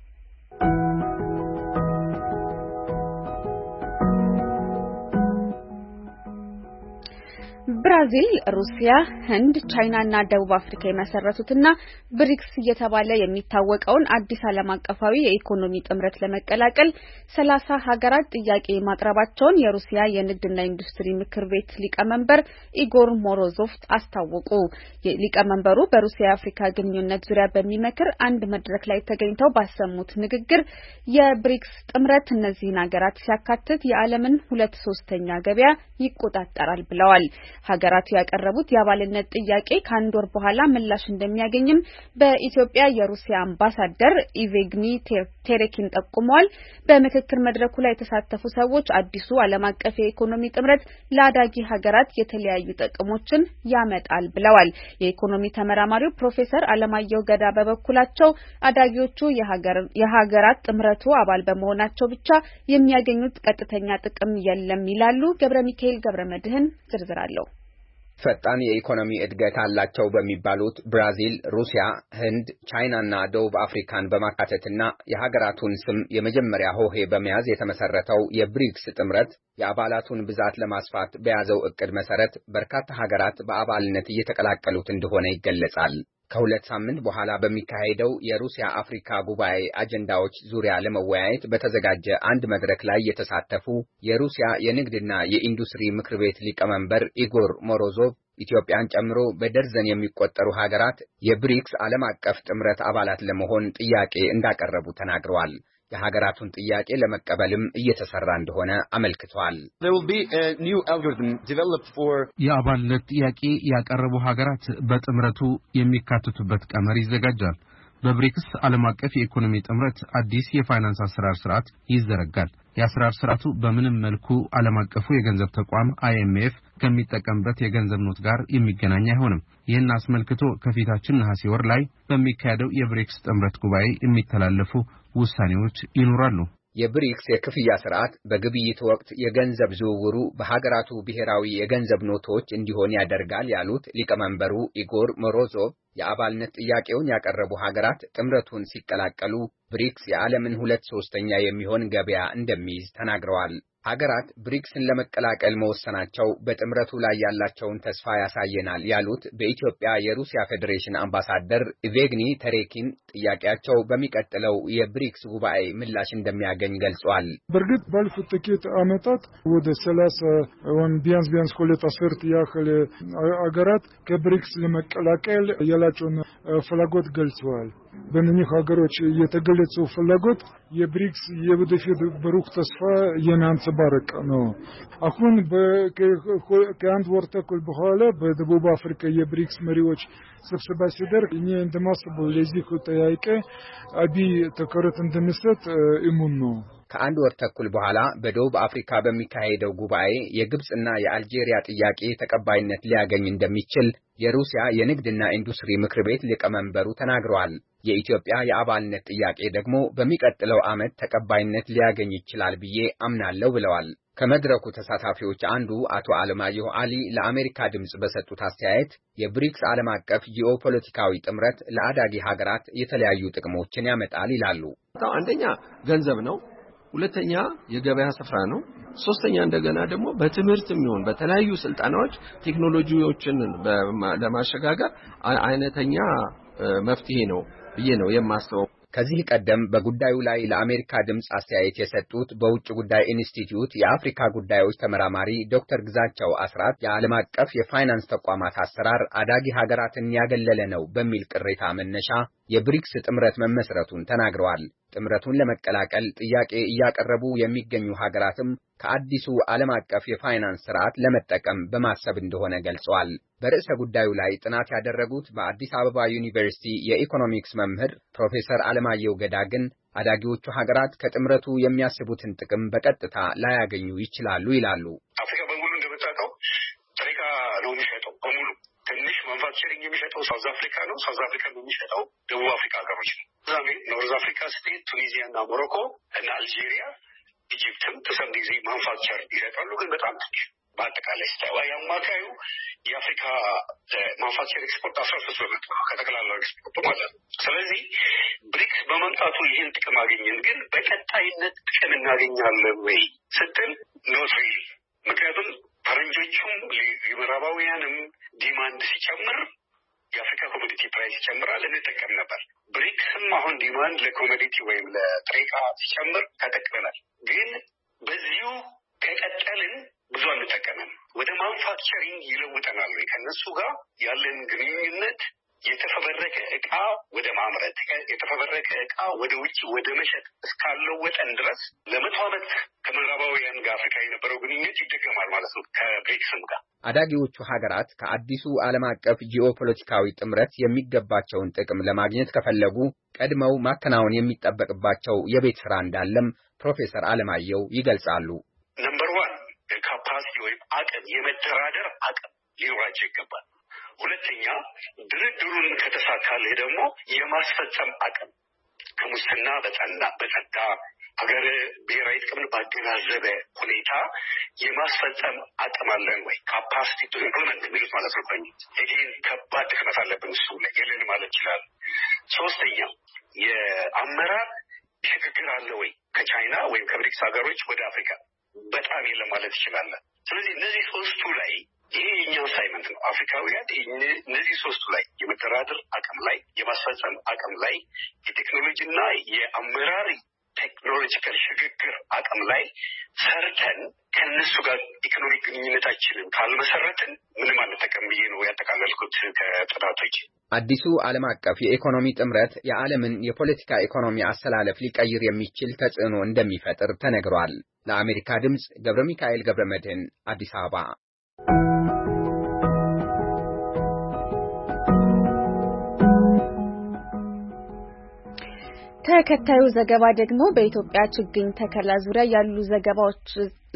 ብራዚል፣ ሩሲያ፣ ህንድ፣ ቻይና እና ደቡብ አፍሪካ የመሰረቱትና ብሪክስ እየተባለ የሚታወቀውን አዲስ ዓለም አቀፋዊ የኢኮኖሚ ጥምረት ለመቀላቀል ሰላሳ ሀገራት ጥያቄ ማቅረባቸውን የሩሲያ የንግድና ኢንዱስትሪ ምክር ቤት ሊቀመንበር ኢጎር ሞሮዞቭ አስታወቁ። ሊቀመንበሩ በሩሲያ የአፍሪካ ግንኙነት ዙሪያ በሚመክር አንድ መድረክ ላይ ተገኝተው ባሰሙት ንግግር የብሪክስ ጥምረት እነዚህን ሀገራት ሲያካትት የዓለምን ሁለት ሶስተኛ ገበያ ይቆጣጠራል ብለዋል። ሀገራቱ ያቀረቡት የአባልነት ጥያቄ ከአንድ ወር በኋላ ምላሽ እንደሚያገኝም በኢትዮጵያ የሩሲያ አምባሳደር ኢቬግኒ ቴሬኪን ጠቁመዋል። በምክክር መድረኩ ላይ የተሳተፉ ሰዎች አዲሱ ዓለም አቀፍ የኢኮኖሚ ጥምረት ለአዳጊ ሀገራት የተለያዩ ጥቅሞችን ያመጣል ብለዋል። የኢኮኖሚ ተመራማሪው ፕሮፌሰር አለማየሁ ገዳ በበኩላቸው አዳጊዎቹ የሀገራት ጥምረቱ አባል በመሆናቸው ብቻ የሚያገኙት ቀጥተኛ ጥቅም የለም ይላሉ። ገብረ ሚካኤል ገብረ መድህን ዝርዝር አለው። ፈጣን የኢኮኖሚ እድገት አላቸው በሚባሉት ብራዚል፣ ሩሲያ፣ ህንድ፣ ቻይናና ደቡብ አፍሪካን በማካተትና የሀገራቱን ስም የመጀመሪያ ሆሄ በመያዝ የተመሰረተው የብሪክስ ጥምረት የአባላቱን ብዛት ለማስፋት በያዘው እቅድ መሰረት በርካታ ሀገራት በአባልነት እየተቀላቀሉት እንደሆነ ይገለጻል። ከሁለት ሳምንት በኋላ በሚካሄደው የሩሲያ አፍሪካ ጉባኤ አጀንዳዎች ዙሪያ ለመወያየት በተዘጋጀ አንድ መድረክ ላይ የተሳተፉ የሩሲያ የንግድና የኢንዱስትሪ ምክር ቤት ሊቀመንበር ኢጎር ሞሮዞቭ ኢትዮጵያን ጨምሮ በደርዘን የሚቆጠሩ ሀገራት የብሪክስ ዓለም አቀፍ ጥምረት አባላት ለመሆን ጥያቄ እንዳቀረቡ ተናግረዋል። የሀገራቱን ጥያቄ ለመቀበልም እየተሰራ እንደሆነ አመልክቷል። የአባልነት ጥያቄ ያቀረቡ ሀገራት በጥምረቱ የሚካተቱበት ቀመር ይዘጋጃል። በብሪክስ ዓለም አቀፍ የኢኮኖሚ ጥምረት አዲስ የፋይናንስ አሰራር ስርዓት ይዘረጋል። የአሰራር ስርዓቱ በምንም መልኩ ዓለም አቀፉ የገንዘብ ተቋም አይ ኤም ኤፍ ከሚጠቀምበት የገንዘብ ኖት ጋር የሚገናኝ አይሆንም። ይህን አስመልክቶ ከፊታችን ነሐሴ ወር ላይ በሚካሄደው የብሪክስ ጥምረት ጉባኤ የሚተላለፉ ውሳኔዎች ይኖራሉ። የብሪክስ የክፍያ ስርዓት በግብይት ወቅት የገንዘብ ዝውውሩ በሀገራቱ ብሔራዊ የገንዘብ ኖቶች እንዲሆን ያደርጋል ያሉት ሊቀመንበሩ ኢጎር ሞሮዞቭ የአባልነት ጥያቄውን ያቀረቡ ሀገራት ጥምረቱን ሲቀላቀሉ ብሪክስ የዓለምን ሁለት ሶስተኛ የሚሆን ገበያ እንደሚይዝ ተናግረዋል። ሀገራት ብሪክስን ለመቀላቀል መወሰናቸው በጥምረቱ ላይ ያላቸውን ተስፋ ያሳየናል ያሉት በኢትዮጵያ የሩሲያ ፌዴሬሽን አምባሳደር ኢቬግኒ ቴሬኪን ጥያቄያቸው በሚቀጥለው የብሪክስ ጉባኤ ምላሽ እንደሚያገኝ ገልጿል። በርግጥ ባለፉት ጥቂት ዓመታት ወደ ሰላሳ ወይም ቢያንስ ቢያንስ ሁለት አስርት ያህል ሀገራት ከብሪክስ ለመቀላቀል ያላቸውን ፍላጎት ገልጸዋል። በእነዚህ ሀገሮች የተገለጸው ፍላጎት የብሪክስ የወደፊት ብሩህ ተስፋ የሚያንጸባርቅ ነው። አሁን ከአንድ ወር ተኩል በኋላ በደቡብ አፍሪካ የብሪክስ መሪዎች ስብሰባ ሲደርግ እኛ እንደማስበው ለዚህ ጥያቄ አብይ ትኩረት እንደሚሰጥ እሙን ነው። ከአንድ ወር ተኩል በኋላ በደቡብ አፍሪካ በሚካሄደው ጉባኤ የግብጽና የአልጄሪያ ጥያቄ ተቀባይነት ሊያገኝ እንደሚችል የሩሲያ የንግድና ኢንዱስትሪ ምክር ቤት ሊቀመንበሩ ተናግረዋል። የኢትዮጵያ የአባልነት ጥያቄ ደግሞ በሚቀጥለው ዓመት ተቀባይነት ሊያገኝ ይችላል ብዬ አምናለሁ ብለዋል። ከመድረኩ ተሳታፊዎች አንዱ አቶ አለማየሁ አሊ ለአሜሪካ ድምጽ በሰጡት አስተያየት የብሪክስ ዓለም አቀፍ ጂኦፖለቲካዊ ጥምረት ለአዳጊ ሀገራት የተለያዩ ጥቅሞችን ያመጣል ይላሉ። አንደኛ ገንዘብ ነው። ሁለተኛ የገበያ ስፍራ ነው። ሶስተኛ እንደገና ደግሞ በትምህርትም ይሁን በተለያዩ ስልጣናዎች ቴክኖሎጂዎችን ለማሸጋገር አይነተኛ መፍትሄ ነው ብዬ ነው የማስበው። ከዚህ ቀደም በጉዳዩ ላይ ለአሜሪካ ድምጽ አስተያየት የሰጡት በውጭ ጉዳይ ኢንስቲትዩት የአፍሪካ ጉዳዮች ተመራማሪ ዶክተር ግዛቸው አስራት የዓለም አቀፍ የፋይናንስ ተቋማት አሰራር አዳጊ ሀገራትን ያገለለ ነው በሚል ቅሬታ መነሻ የብሪክስ ጥምረት መመስረቱን ተናግረዋል። ጥምረቱን ለመቀላቀል ጥያቄ እያቀረቡ የሚገኙ ሀገራትም ከአዲሱ ዓለም አቀፍ የፋይናንስ ስርዓት ለመጠቀም በማሰብ እንደሆነ ገልጸዋል። በርዕሰ ጉዳዩ ላይ ጥናት ያደረጉት በአዲስ አበባ ዩኒቨርሲቲ የኢኮኖሚክስ መምህር ፕሮፌሰር አለማየሁ ገዳ ግን አዳጊዎቹ ሀገራት ከጥምረቱ የሚያስቡትን ጥቅም በቀጥታ ላያገኙ ይችላሉ ይላሉ። አፍሪካ በሙሉ እንደምታውቀው ጥሬቃ ነው የሚሸጠው በሙሉ ትንሽ ማኑፋክቸሪንግ የሚሸጠው ሳውዝ አፍሪካ ነው። ሳውዝ አፍሪካ የሚሸጠው ደቡብ አፍሪካ ሀገሮች ነው። ኖርዝ አፍሪካ ስቴት፣ ቱኒዚያ እና ሞሮኮ እና አልጄሪያ፣ ኢጂፕትም ተሰም ጊዜ ማኑፋክቸር ይሸጣሉ፣ ግን በጣም ትንሽ በአጠቃላይ ስታዩ የአማካዩ የአፍሪካ ማኑፋክቸር ኤክስፖርት አስራ ሶስት በመቶ ነው ከጠቅላላው ኤክስፖርቱ ማለት ነው። ስለዚህ ብሪክስ በመምጣቱ ይህን ጥቅም አገኘን፣ ግን በቀጣይነት ጥቅም እናገኛለን ወይ ስትል ኖት ሪሊ። ምክንያቱም ፈረንጆቹም የምዕራባውያንም ዲማንድ ሲጨምር የአፍሪካ ኮሞዲቲ ፕራይስ ይጨምራል፣ እንጠቀም ነበር። ብሪክስም አሁን ዲማንድ ለኮሞዲቲ ወይም ለጥሬ ዕቃ ሲጨምር ተጠቅመናል። ግን በዚሁ ከቀጠልን ብዙ አንጠቀምም። ወደ ማኑፋክቸሪንግ ይለውጠናል ወይ? ከነሱ ጋር ያለን ግንኙነት የተፈበረከ እቃ ወደ ማምረት የተፈበረከ እቃ ወደ ውጭ ወደ መሸጥ እስካለወጠን ድረስ ለመቶ ዓመት ከምዕራባውያን ጋር አፍሪካ የነበረው ግንኙነት ይደገማል ማለት ነው ከብሪክስም ጋር። አዳጊዎቹ ሀገራት ከአዲሱ ዓለም አቀፍ ጂኦፖለቲካዊ ጥምረት የሚገባቸውን ጥቅም ለማግኘት ከፈለጉ ቀድመው ማከናወን የሚጠበቅባቸው የቤት ስራ እንዳለም ፕሮፌሰር አለማየሁ ይገልጻሉ። ነምበር ዋን ካፓሲቲ ወይም አቅም የመደራደር አቅም ሊኖራቸው ይገባል። ሁለተኛ ድርድሩን ከተሳካልህ ደግሞ የማስፈጸም አቅም ከሙስና በጸና በጸዳ ሀገር ብሔራዊ ጥቅምን ባገናዘበ ሁኔታ የማስፈጸም አቅም አለን ወይ? ካፓሲቲ ቱ ኢምፕሊመንት የሚሉት ማለት ነው። ይህን ከባድ ድክመት አለብን። እሱ ላይ የለን ማለት ይችላል። ሶስተኛ የአመራር ሽግግር አለ ወይ? ከቻይና ወይም ከብሪክስ ሀገሮች ወደ አፍሪካ በጣም የለም ማለት ይችላል። ስለዚህ እነዚህ ሶስቱ ላይ ይሄ የኛ አሳይመንት ነው። አፍሪካውያን እነዚህ ሶስቱ ላይ የመደራደር አቅም ላይ፣ የማስፈጸም አቅም ላይ፣ የቴክኖሎጂና የአመራር ቴክኖሎጂካል ሽግግር አቅም ላይ ሰርተን ከነሱ ጋር ኢኮኖሚክ ግንኙነታችንን ካልመሰረትን ምንም አንጠቀም ብዬ ነው ያጠቃለልኩት ከጥናቶች። አዲሱ ዓለም አቀፍ የኢኮኖሚ ጥምረት የዓለምን የፖለቲካ ኢኮኖሚ አሰላለፍ ሊቀይር የሚችል ተጽዕኖ እንደሚፈጥር ተነግሯል። ለአሜሪካ ድምጽ ገብረ ሚካኤል ገብረ መድህን አዲስ አበባ። ተከታዩ ዘገባ ደግሞ በኢትዮጵያ ችግኝ ተከላ ዙሪያ ያሉ ዘገባዎች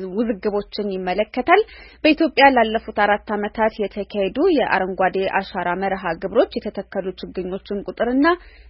ውዝግቦችን ይመለከታል። በኢትዮጵያ ላለፉት አራት ዓመታት የተካሄዱ የአረንጓዴ አሻራ መርሃ ግብሮች የተተከሉ ችግኞችን ቁጥርና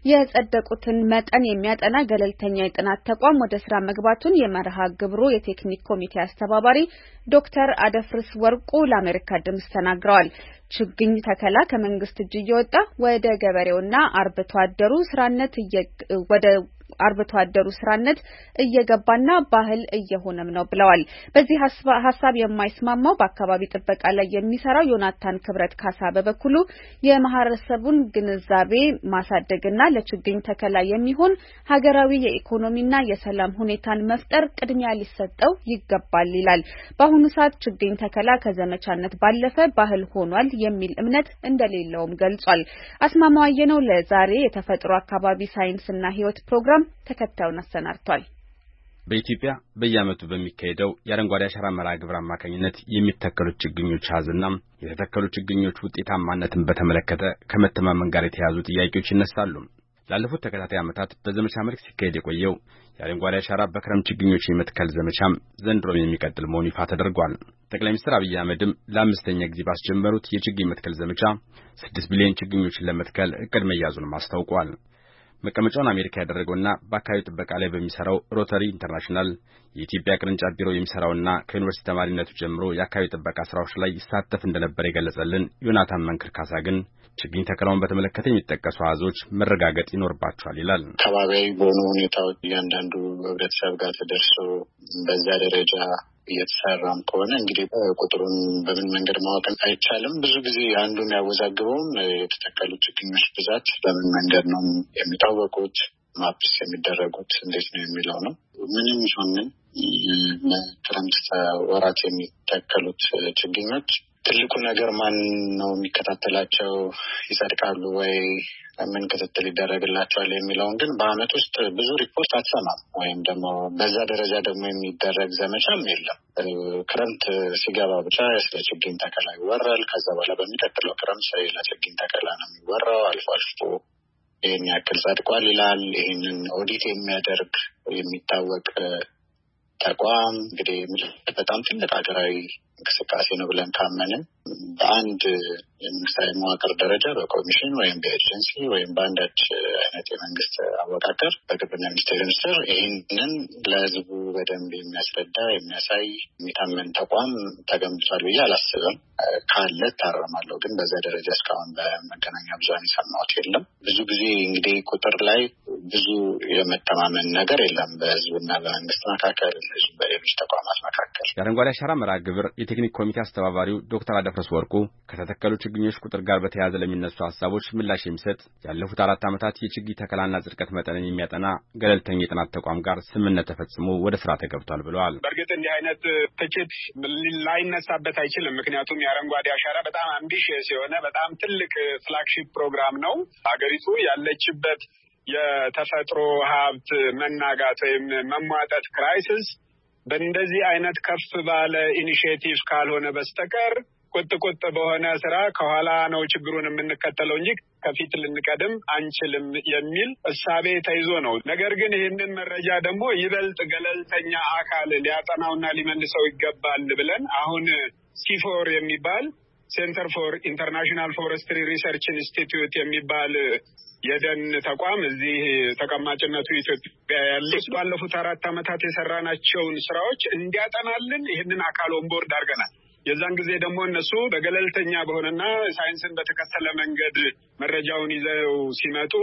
የጸደቁትን መጠን የሚያጠና ገለልተኛ የጥናት ተቋም ወደ ስራ መግባቱን የመርሃ ግብሩ የቴክኒክ ኮሚቴ አስተባባሪ ዶክተር አደፍርስ ወርቁ ለአሜሪካ ድምጽ ተናግረዋል። ችግኝ ተከላ ከመንግስት እጅ እየወጣ ወደ ገበሬውና አርብቶ አደሩ ስራነት ወደ አርብቶ አደሩ ስራነት እየገባና ባህል እየሆነም ነው ብለዋል። በዚህ ሐሳብ የማይስማማው በአካባቢ ጥበቃ ላይ የሚሰራው ዮናታን ክብረት ካሳ በበኩሉ የማህበረሰቡን ግንዛቤ ማሳደግና ለችግኝ ተከላ የሚሆን ሀገራዊ የኢኮኖሚና የሰላም ሁኔታን መፍጠር ቅድሚያ ሊሰጠው ይገባል ይላል። በአሁኑ ሰዓት ችግኝ ተከላ ከዘመቻነት ባለፈ ባህል ሆኗል የሚል እምነት እንደሌለውም ገልጿል። አስማማው አየነው ለዛሬ የተፈጥሮ አካባቢ ሳይንስና ህይወት ፕሮግራም ተከታዩን አሰናድቷል። በኢትዮጵያ በየዓመቱ በሚካሄደው የአረንጓዴ አሻራ መርሃ ግብር አማካኝነት የሚተከሉት ችግኞች አሃዝና የተተከሉ ችግኞች ውጤታማነትን በተመለከተ ከመተማመን ጋር የተያያዙ ጥያቄዎች ይነሳሉ። ላለፉት ተከታታይ ዓመታት በዘመቻ መልክ ሲካሄድ የቆየው የአረንጓዴ አሻራ በክረምት ችግኞች የመትከል ዘመቻም ዘንድሮም የሚቀጥል መሆኑ ይፋ ተደርጓል። ጠቅላይ ሚኒስትር አብይ አህመድም ለአምስተኛ ጊዜ ባስጀመሩት የችግኝ መትከል ዘመቻ ስድስት ቢሊዮን ችግኞችን ለመትከል እቅድ መያዙንም አስታውቋል። መቀመጫውን አሜሪካ ያደረገውና በአካባቢ ጥበቃ ላይ በሚሰራው ሮተሪ ኢንተርናሽናል የኢትዮጵያ ቅርንጫፍ ቢሮ የሚሰራውና ከዩኒቨርሲቲ ተማሪነቱ ጀምሮ የአካባቢ ጥበቃ ስራዎች ላይ ይሳተፍ እንደነበር የገለጸልን ዮናታን መንክር ካሳ ግን ችግኝ ተከላውን በተመለከተ የሚጠቀሱ አሃዞች መረጋገጥ ይኖርባቸዋል ይላል። አካባቢያዊ በሆኑ ሁኔታዎች እያንዳንዱ ህብረተሰብ ጋር ተደርሶ በዛ ደረጃ እየተሰራም ከሆነ እንግዲህ ቁጥሩን በምን መንገድ ማወቅ አይቻልም። ብዙ ጊዜ አንዱን ያወዛግበውም የተተከሉ ችግኞች ብዛት በምን መንገድ ነው የሚታወቁት፣ ማፕስ የሚደረጉት እንዴት ነው የሚለው ነው። ምንም ይሁን ምን ክረምት ወራት የሚተከሉት ችግኞች ትልቁ ነገር ማን ነው የሚከታተላቸው፣ ይጸድቃሉ ወይ፣ ምን ክትትል ይደረግላቸዋል የሚለውን ግን በአመት ውስጥ ብዙ ሪፖርት አትሰማም። ወይም ደግሞ በዛ ደረጃ ደግሞ የሚደረግ ዘመቻም የለም። ክረምት ሲገባ ብቻ ስለ ችግኝ ተከላ ይወራል። ከዛ በኋላ በሚቀጥለው ክረምት ስለ ችግኝ ተከላ ነው የሚወራው። አልፎ አልፎ ይህን ያክል ጸድቋል ይላል። ይህንን ኦዲት የሚያደርግ የሚታወቅ ተቋም እንግዲህ በጣም ትልቅ ሀገራዊ እንቅስቃሴ ነው ብለን ካመንን በአንድ የመንግስታዊ መዋቅር ደረጃ በኮሚሽን ወይም በኤጀንሲ ወይም በአንዳች አይነት የመንግስት አወቃቀር በግብርና ሚኒስቴር ሚኒስትር ይህንን ለህዝቡ በደንብ የሚያስረዳ የሚያሳይ የሚታመን ተቋም ተገንብቷል ብዬ አላስብም። ካለ ታረማለሁ፣ ግን በዛ ደረጃ እስካሁን በመገናኛ ብዙኃን የሰማሁት የለም። ብዙ ጊዜ እንግዲህ ቁጥር ላይ ብዙ የመተማመን ነገር የለም በህዝብና በመንግስት መካከል፣ ህዝብ በሌሎች ተቋማት መካከል። ነበር። የአረንጓዴ አሻራ መርሃ ግብር የቴክኒክ ኮሚቴ አስተባባሪው ዶክተር አደፍረስ ወርቁ ከተተከሉ ችግኞች ቁጥር ጋር በተያያዘ ለሚነሱ ሀሳቦች ምላሽ የሚሰጥ ያለፉት አራት ዓመታት የችግኝ ተከላና ጽድቀት መጠንን የሚያጠና ገለልተኛ የጥናት ተቋም ጋር ስምምነት ተፈጽሞ ወደ ስራ ተገብቷል ብለዋል። በእርግጥ እንዲህ አይነት ትችት ላይነሳበት አይችልም። ምክንያቱም የአረንጓዴ አሻራ በጣም አምቢሽየስ የሆነ በጣም ትልቅ ፍላግሺፕ ፕሮግራም ነው። ሀገሪቱ ያለችበት የተፈጥሮ ሀብት መናጋት ወይም መሟጠጥ ክራይሲስ በእንደዚህ አይነት ከፍ ባለ ኢኒሺዬቲቭ ካልሆነ በስተቀር ቁጥ ቁጥ በሆነ ስራ ከኋላ ነው ችግሩን የምንከተለው እንጂ ከፊት ልንቀድም አንችልም የሚል እሳቤ ተይዞ ነው። ነገር ግን ይህንን መረጃ ደግሞ ይበልጥ ገለልተኛ አካል ሊያጠናውና ሊመልሰው ይገባል ብለን አሁን ሲፎር የሚባል ሴንተር ፎር ኢንተርናሽናል ፎረስትሪ ሪሰርች ኢንስቲትዩት የሚባል የደን ተቋም እዚህ ተቀማጭነቱ ኢትዮጵያ ያለ ባለፉት አራት ዓመታት የሰራናቸውን ስራዎች እንዲያጠናልን ይህንን አካል ኦንቦርድ አድርገናል። የዛን ጊዜ ደግሞ እነሱ በገለልተኛ በሆነና ሳይንስን በተከተለ መንገድ መረጃውን ይዘው ሲመጡ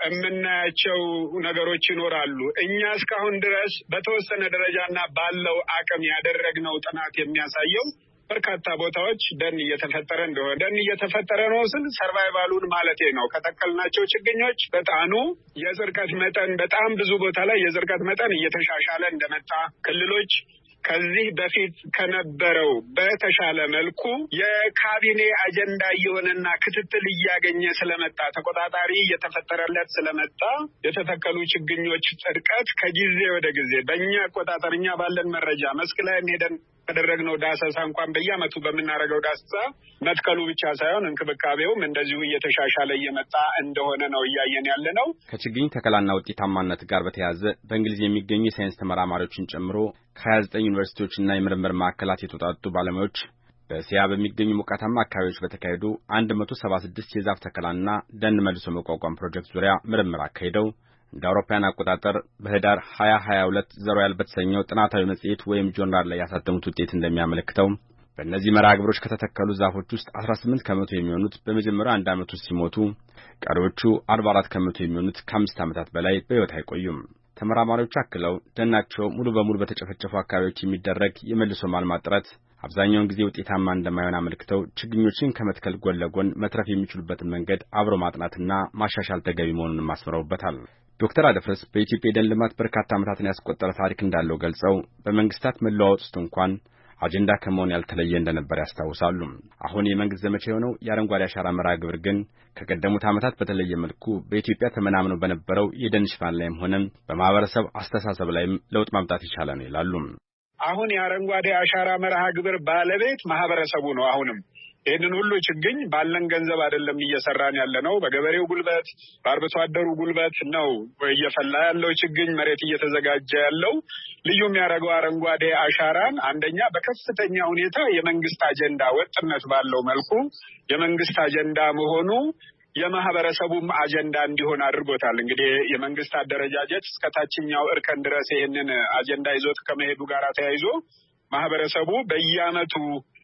የምናያቸው ነገሮች ይኖራሉ። እኛ እስካሁን ድረስ በተወሰነ ደረጃና ባለው አቅም ያደረግነው ጥናት የሚያሳየው በርካታ ቦታዎች ደን እየተፈጠረ እንደሆነ ደን እየተፈጠረ ነው ስል ሰርቫይቫሉን ማለቴ ነው። ከተከልናቸው ችግኞች በጣኑ የጽድቀት መጠን በጣም ብዙ ቦታ ላይ የጽድቀት መጠን እየተሻሻለ እንደመጣ ክልሎች ከዚህ በፊት ከነበረው በተሻለ መልኩ የካቢኔ አጀንዳ እየሆነና ክትትል እያገኘ ስለመጣ ተቆጣጣሪ እየተፈጠረለት ስለመጣ የተተከሉ ችግኞች ጽድቀት ከጊዜ ወደ ጊዜ በእኛ አቆጣጠር እኛ ባለን መረጃ መስክ ላይ ሄደን ያደረግነው ዳሰሳ እንኳን በየዓመቱ በምናደርገው ዳሰሳ መትከሉ ብቻ ሳይሆን እንክብካቤውም እንደዚሁ እየተሻሻለ እየመጣ እንደሆነ ነው እያየን ያለ ነው። ከችግኝ ተከላና ውጤታማነት ጋር በተያያዘ በእንግሊዝ የሚገኙ የሳይንስ ተመራማሪዎችን ጨምሮ ከሀያ ዘጠኝ ዩኒቨርሲቲዎችና የምርምር ማዕከላት የተውጣጡ ባለሙያዎች በእስያ በሚገኙ ሞቃታማ አካባቢዎች በተካሄዱ አንድ መቶ ሰባ ስድስት የዛፍ ተከላና ደን መልሶ መቋቋም ፕሮጀክት ዙሪያ ምርምር አካሂደው እንደ አውሮፓውያን አቆጣጠር በህዳር ሀያ ሀያ ሁለት ዘሮያል በተሰኘው ጥናታዊ መጽሔት ወይም ጆርናል ላይ ያሳተሙት ውጤት እንደሚያመለክተው በእነዚህ መርሃ ግብሮች ከተተከሉ ዛፎች ውስጥ አስራ ስምንት ከመቶ የሚሆኑት በመጀመሪያው አንድ ዓመት ውስጥ ሲሞቱ፣ ቀሪዎቹ አርባ አራት ከመቶ የሚሆኑት ከአምስት ዓመታት በላይ በሕይወት አይቆዩም። ተመራማሪዎቹ አክለው ደናቸው ሙሉ በሙሉ በተጨፈጨፉ አካባቢዎች የሚደረግ የመልሶ ማልማት ጥረት አብዛኛውን ጊዜ ውጤታማ እንደማይሆን አመልክተው ችግኞችን ከመትከል ጎን ለጎን መትረፍ የሚችሉበትን መንገድ አብሮ ማጥናትና ማሻሻል ተገቢ መሆኑንም አስምረውበታል። ዶክተር አደፍረስ በኢትዮጵያ የደን ልማት በርካታ ዓመታትን ያስቆጠረ ታሪክ እንዳለው ገልጸው በመንግስታት መለዋወጥ ውስጥ እንኳን አጀንዳ ከመሆን ያልተለየ እንደነበር ያስታውሳሉ። አሁን የመንግስት ዘመቻ የሆነው የአረንጓዴ አሻራ መርሃ ግብር ግን ከቀደሙት ዓመታት በተለየ መልኩ በኢትዮጵያ ተመናምነው በነበረው የደን ሽፋን ላይም ሆነ በማህበረሰብ አስተሳሰብ ላይም ለውጥ ማምጣት ይቻለ ነው ይላሉ። አሁን የአረንጓዴ አሻራ መርሃ ግብር ባለቤት ማህበረሰቡ ነው። አሁንም ይህንን ሁሉ ችግኝ ባለን ገንዘብ አይደለም እየሰራን ያለ ነው። በገበሬው ጉልበት፣ በአርብቶ አደሩ ጉልበት ነው እየፈላ ያለው ችግኝ መሬት እየተዘጋጀ ያለው። ልዩ የሚያደርገው አረንጓዴ አሻራን አንደኛ በከፍተኛ ሁኔታ የመንግስት አጀንዳ ወጥነት ባለው መልኩ የመንግስት አጀንዳ መሆኑ የማህበረሰቡም አጀንዳ እንዲሆን አድርጎታል። እንግዲህ የመንግስት አደረጃጀት እስከ ታችኛው እርከን ድረስ ይህንን አጀንዳ ይዞት ከመሄዱ ጋር ተያይዞ ማህበረሰቡ በየዓመቱ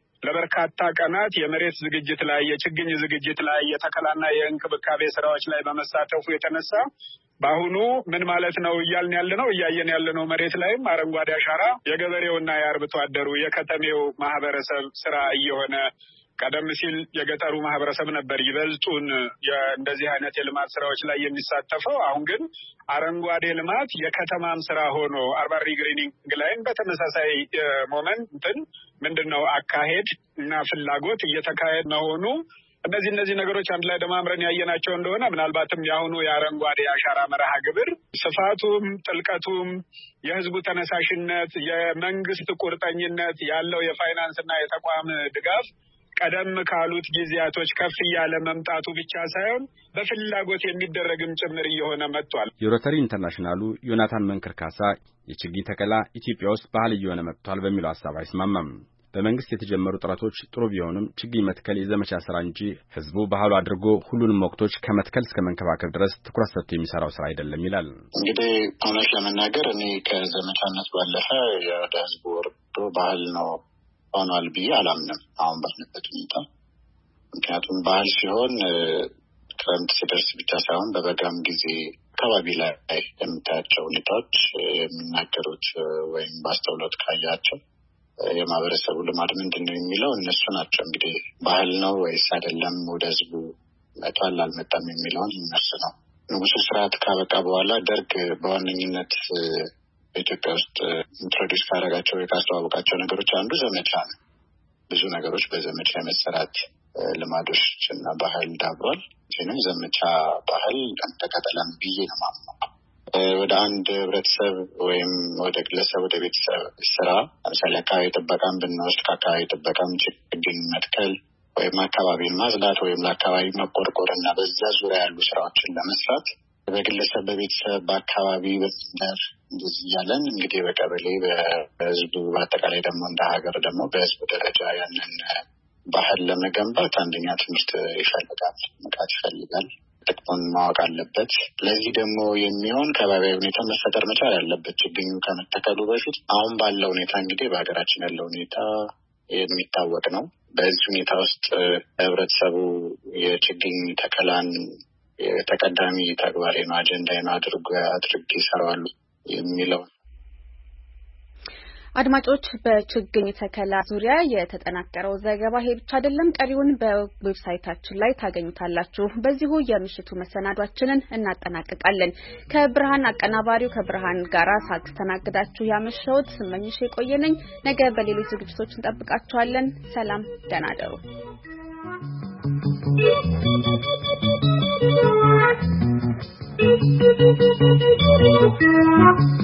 ለበርካታ ቀናት የመሬት ዝግጅት ላይ የችግኝ ዝግጅት ላይ የተከላና የእንክብካቤ ስራዎች ላይ በመሳተፉ የተነሳ በአሁኑ ምን ማለት ነው እያልን ያለ ነው እያየን ያለ ነው። መሬት ላይም አረንጓዴ አሻራ የገበሬውና የአርብቶ አደሩ የከተሜው ማህበረሰብ ስራ እየሆነ ቀደም ሲል የገጠሩ ማህበረሰብ ነበር ይበልጡን እንደዚህ አይነት የልማት ስራዎች ላይ የሚሳተፈው። አሁን ግን አረንጓዴ ልማት የከተማም ስራ ሆኖ አርባን ሪግሪኒንግ ላይም በተመሳሳይ ሞመንት እንትን ምንድነው አካሄድ እና ፍላጎት እየተካሄደ መሆኑ እነዚህ እነዚህ ነገሮች አንድ ላይ ደማምረን ያየናቸው እንደሆነ ምናልባትም የአሁኑ የአረንጓዴ አሻራ መርሃ ግብር ስፋቱም ጥልቀቱም የህዝቡ ተነሳሽነት የመንግስት ቁርጠኝነት ያለው የፋይናንስ እና የተቋም ድጋፍ ቀደም ካሉት ጊዜያቶች ከፍ እያለ መምጣቱ ብቻ ሳይሆን በፍላጎት የሚደረግም ጭምር እየሆነ መጥቷል። የሮተሪ ኢንተርናሽናሉ ዮናታን መንክር ካሳ የችግኝ ተከላ ኢትዮጵያ ውስጥ ባህል እየሆነ መጥቷል በሚለው ሐሳብ አይስማማም። በመንግስት የተጀመሩ ጥረቶች ጥሩ ቢሆኑም ችግኝ መትከል የዘመቻ ስራ እንጂ ህዝቡ ባህሉ አድርጎ ሁሉንም ወቅቶች ከመትከል እስከ መንከባከብ ድረስ ትኩረት ሰጥቶ የሚሰራው ስራ አይደለም ይላል። እንግዲህ እውነት ለመናገር እኔ ከዘመቻነት ባለፈ ወደ ህዝቡ ወርዶ ባህል ነው ሆኗል ብዬ አላምንም አሁን ባለበት ሁኔታ። ምክንያቱም ባህል ሲሆን ክረምት ሲደርስ ብቻ ሳይሆን በበጋም ጊዜ አካባቢ ላይ የምታያቸው ሁኔታዎች የሚናገሩት ወይም ባስተውሎት ካያቸው የማህበረሰቡ ልማድ ምንድነው የሚለው እነሱ ናቸው እንግዲህ ባህል ነው ወይስ አይደለም ወደ ህዝቡ መጥቷል አልመጣም የሚለውን እነሱ ነው። ንጉሱ ስርዓት ካበቃ በኋላ ደርግ በዋነኝነት በኢትዮጵያ ውስጥ ኢንትሮዲዩስ ካደረጋቸው የካስተዋወቃቸው ነገሮች አንዱ ዘመቻ ነው። ብዙ ነገሮች በዘመቻ መሰራት ልማዶች እና ባህል ዳብሯል። ይህንን ዘመቻ ባህል ተከተለን ብዬ ነው የማምነው። ወደ አንድ ህብረተሰብ ወይም ወደ ግለሰብ ወደ ቤተሰብ ስራ ለምሳሌ አካባቢ ጥበቃን ብንወስድ ከአካባቢ ጥበቃም ችግኝ መትከል ወይም አካባቢን ማጽዳት ወይም ለአካባቢ መቆርቆር እና በዛ ዙሪያ ያሉ ስራዎችን ለመስራት በግለሰብ በቤተሰብ በአካባቢ በስንደር እንደዚህ እያለን እንግዲህ በቀበሌ በህዝቡ በአጠቃላይ ደግሞ እንደ ሀገር ደግሞ በህዝቡ ደረጃ ያንን ባህል ለመገንባት አንደኛ ትምህርት ይፈልጋል፣ ንቃት ይፈልጋል፣ ጥቅሙን ማወቅ አለበት። ለዚህ ደግሞ የሚሆን ከባቢያዊ ሁኔታ መፈጠር መቻል አለበት። ችግኙ ከመተከሉ በፊት አሁን ባለው ሁኔታ እንግዲህ በሀገራችን ያለው ሁኔታ የሚታወቅ ነው። በዚህ ሁኔታ ውስጥ ህብረተሰቡ የችግኝ ተከላን የተቀዳሚ ተግባር ነው አጀንዳ ነው አድርጎ አድርጌ ይሰራሉ የሚለው። አድማጮች በችግኝ ተከላ ዙሪያ የተጠናቀረው ዘገባ ይሄ ብቻ አይደለም። ቀሪውን በዌብሳይታችን ላይ ታገኙታላችሁ። በዚሁ የምሽቱ መሰናዷችንን እናጠናቅቃለን። ከብርሃን አቀናባሪው ከብርሃን ጋራ ሳስተናግዳችሁ ያመሸሁት ስመኝሽ የቆየነኝ። ነገ በሌሎች ዝግጅቶች እንጠብቃችኋለን። ሰላም፣ ደህና እደሩ።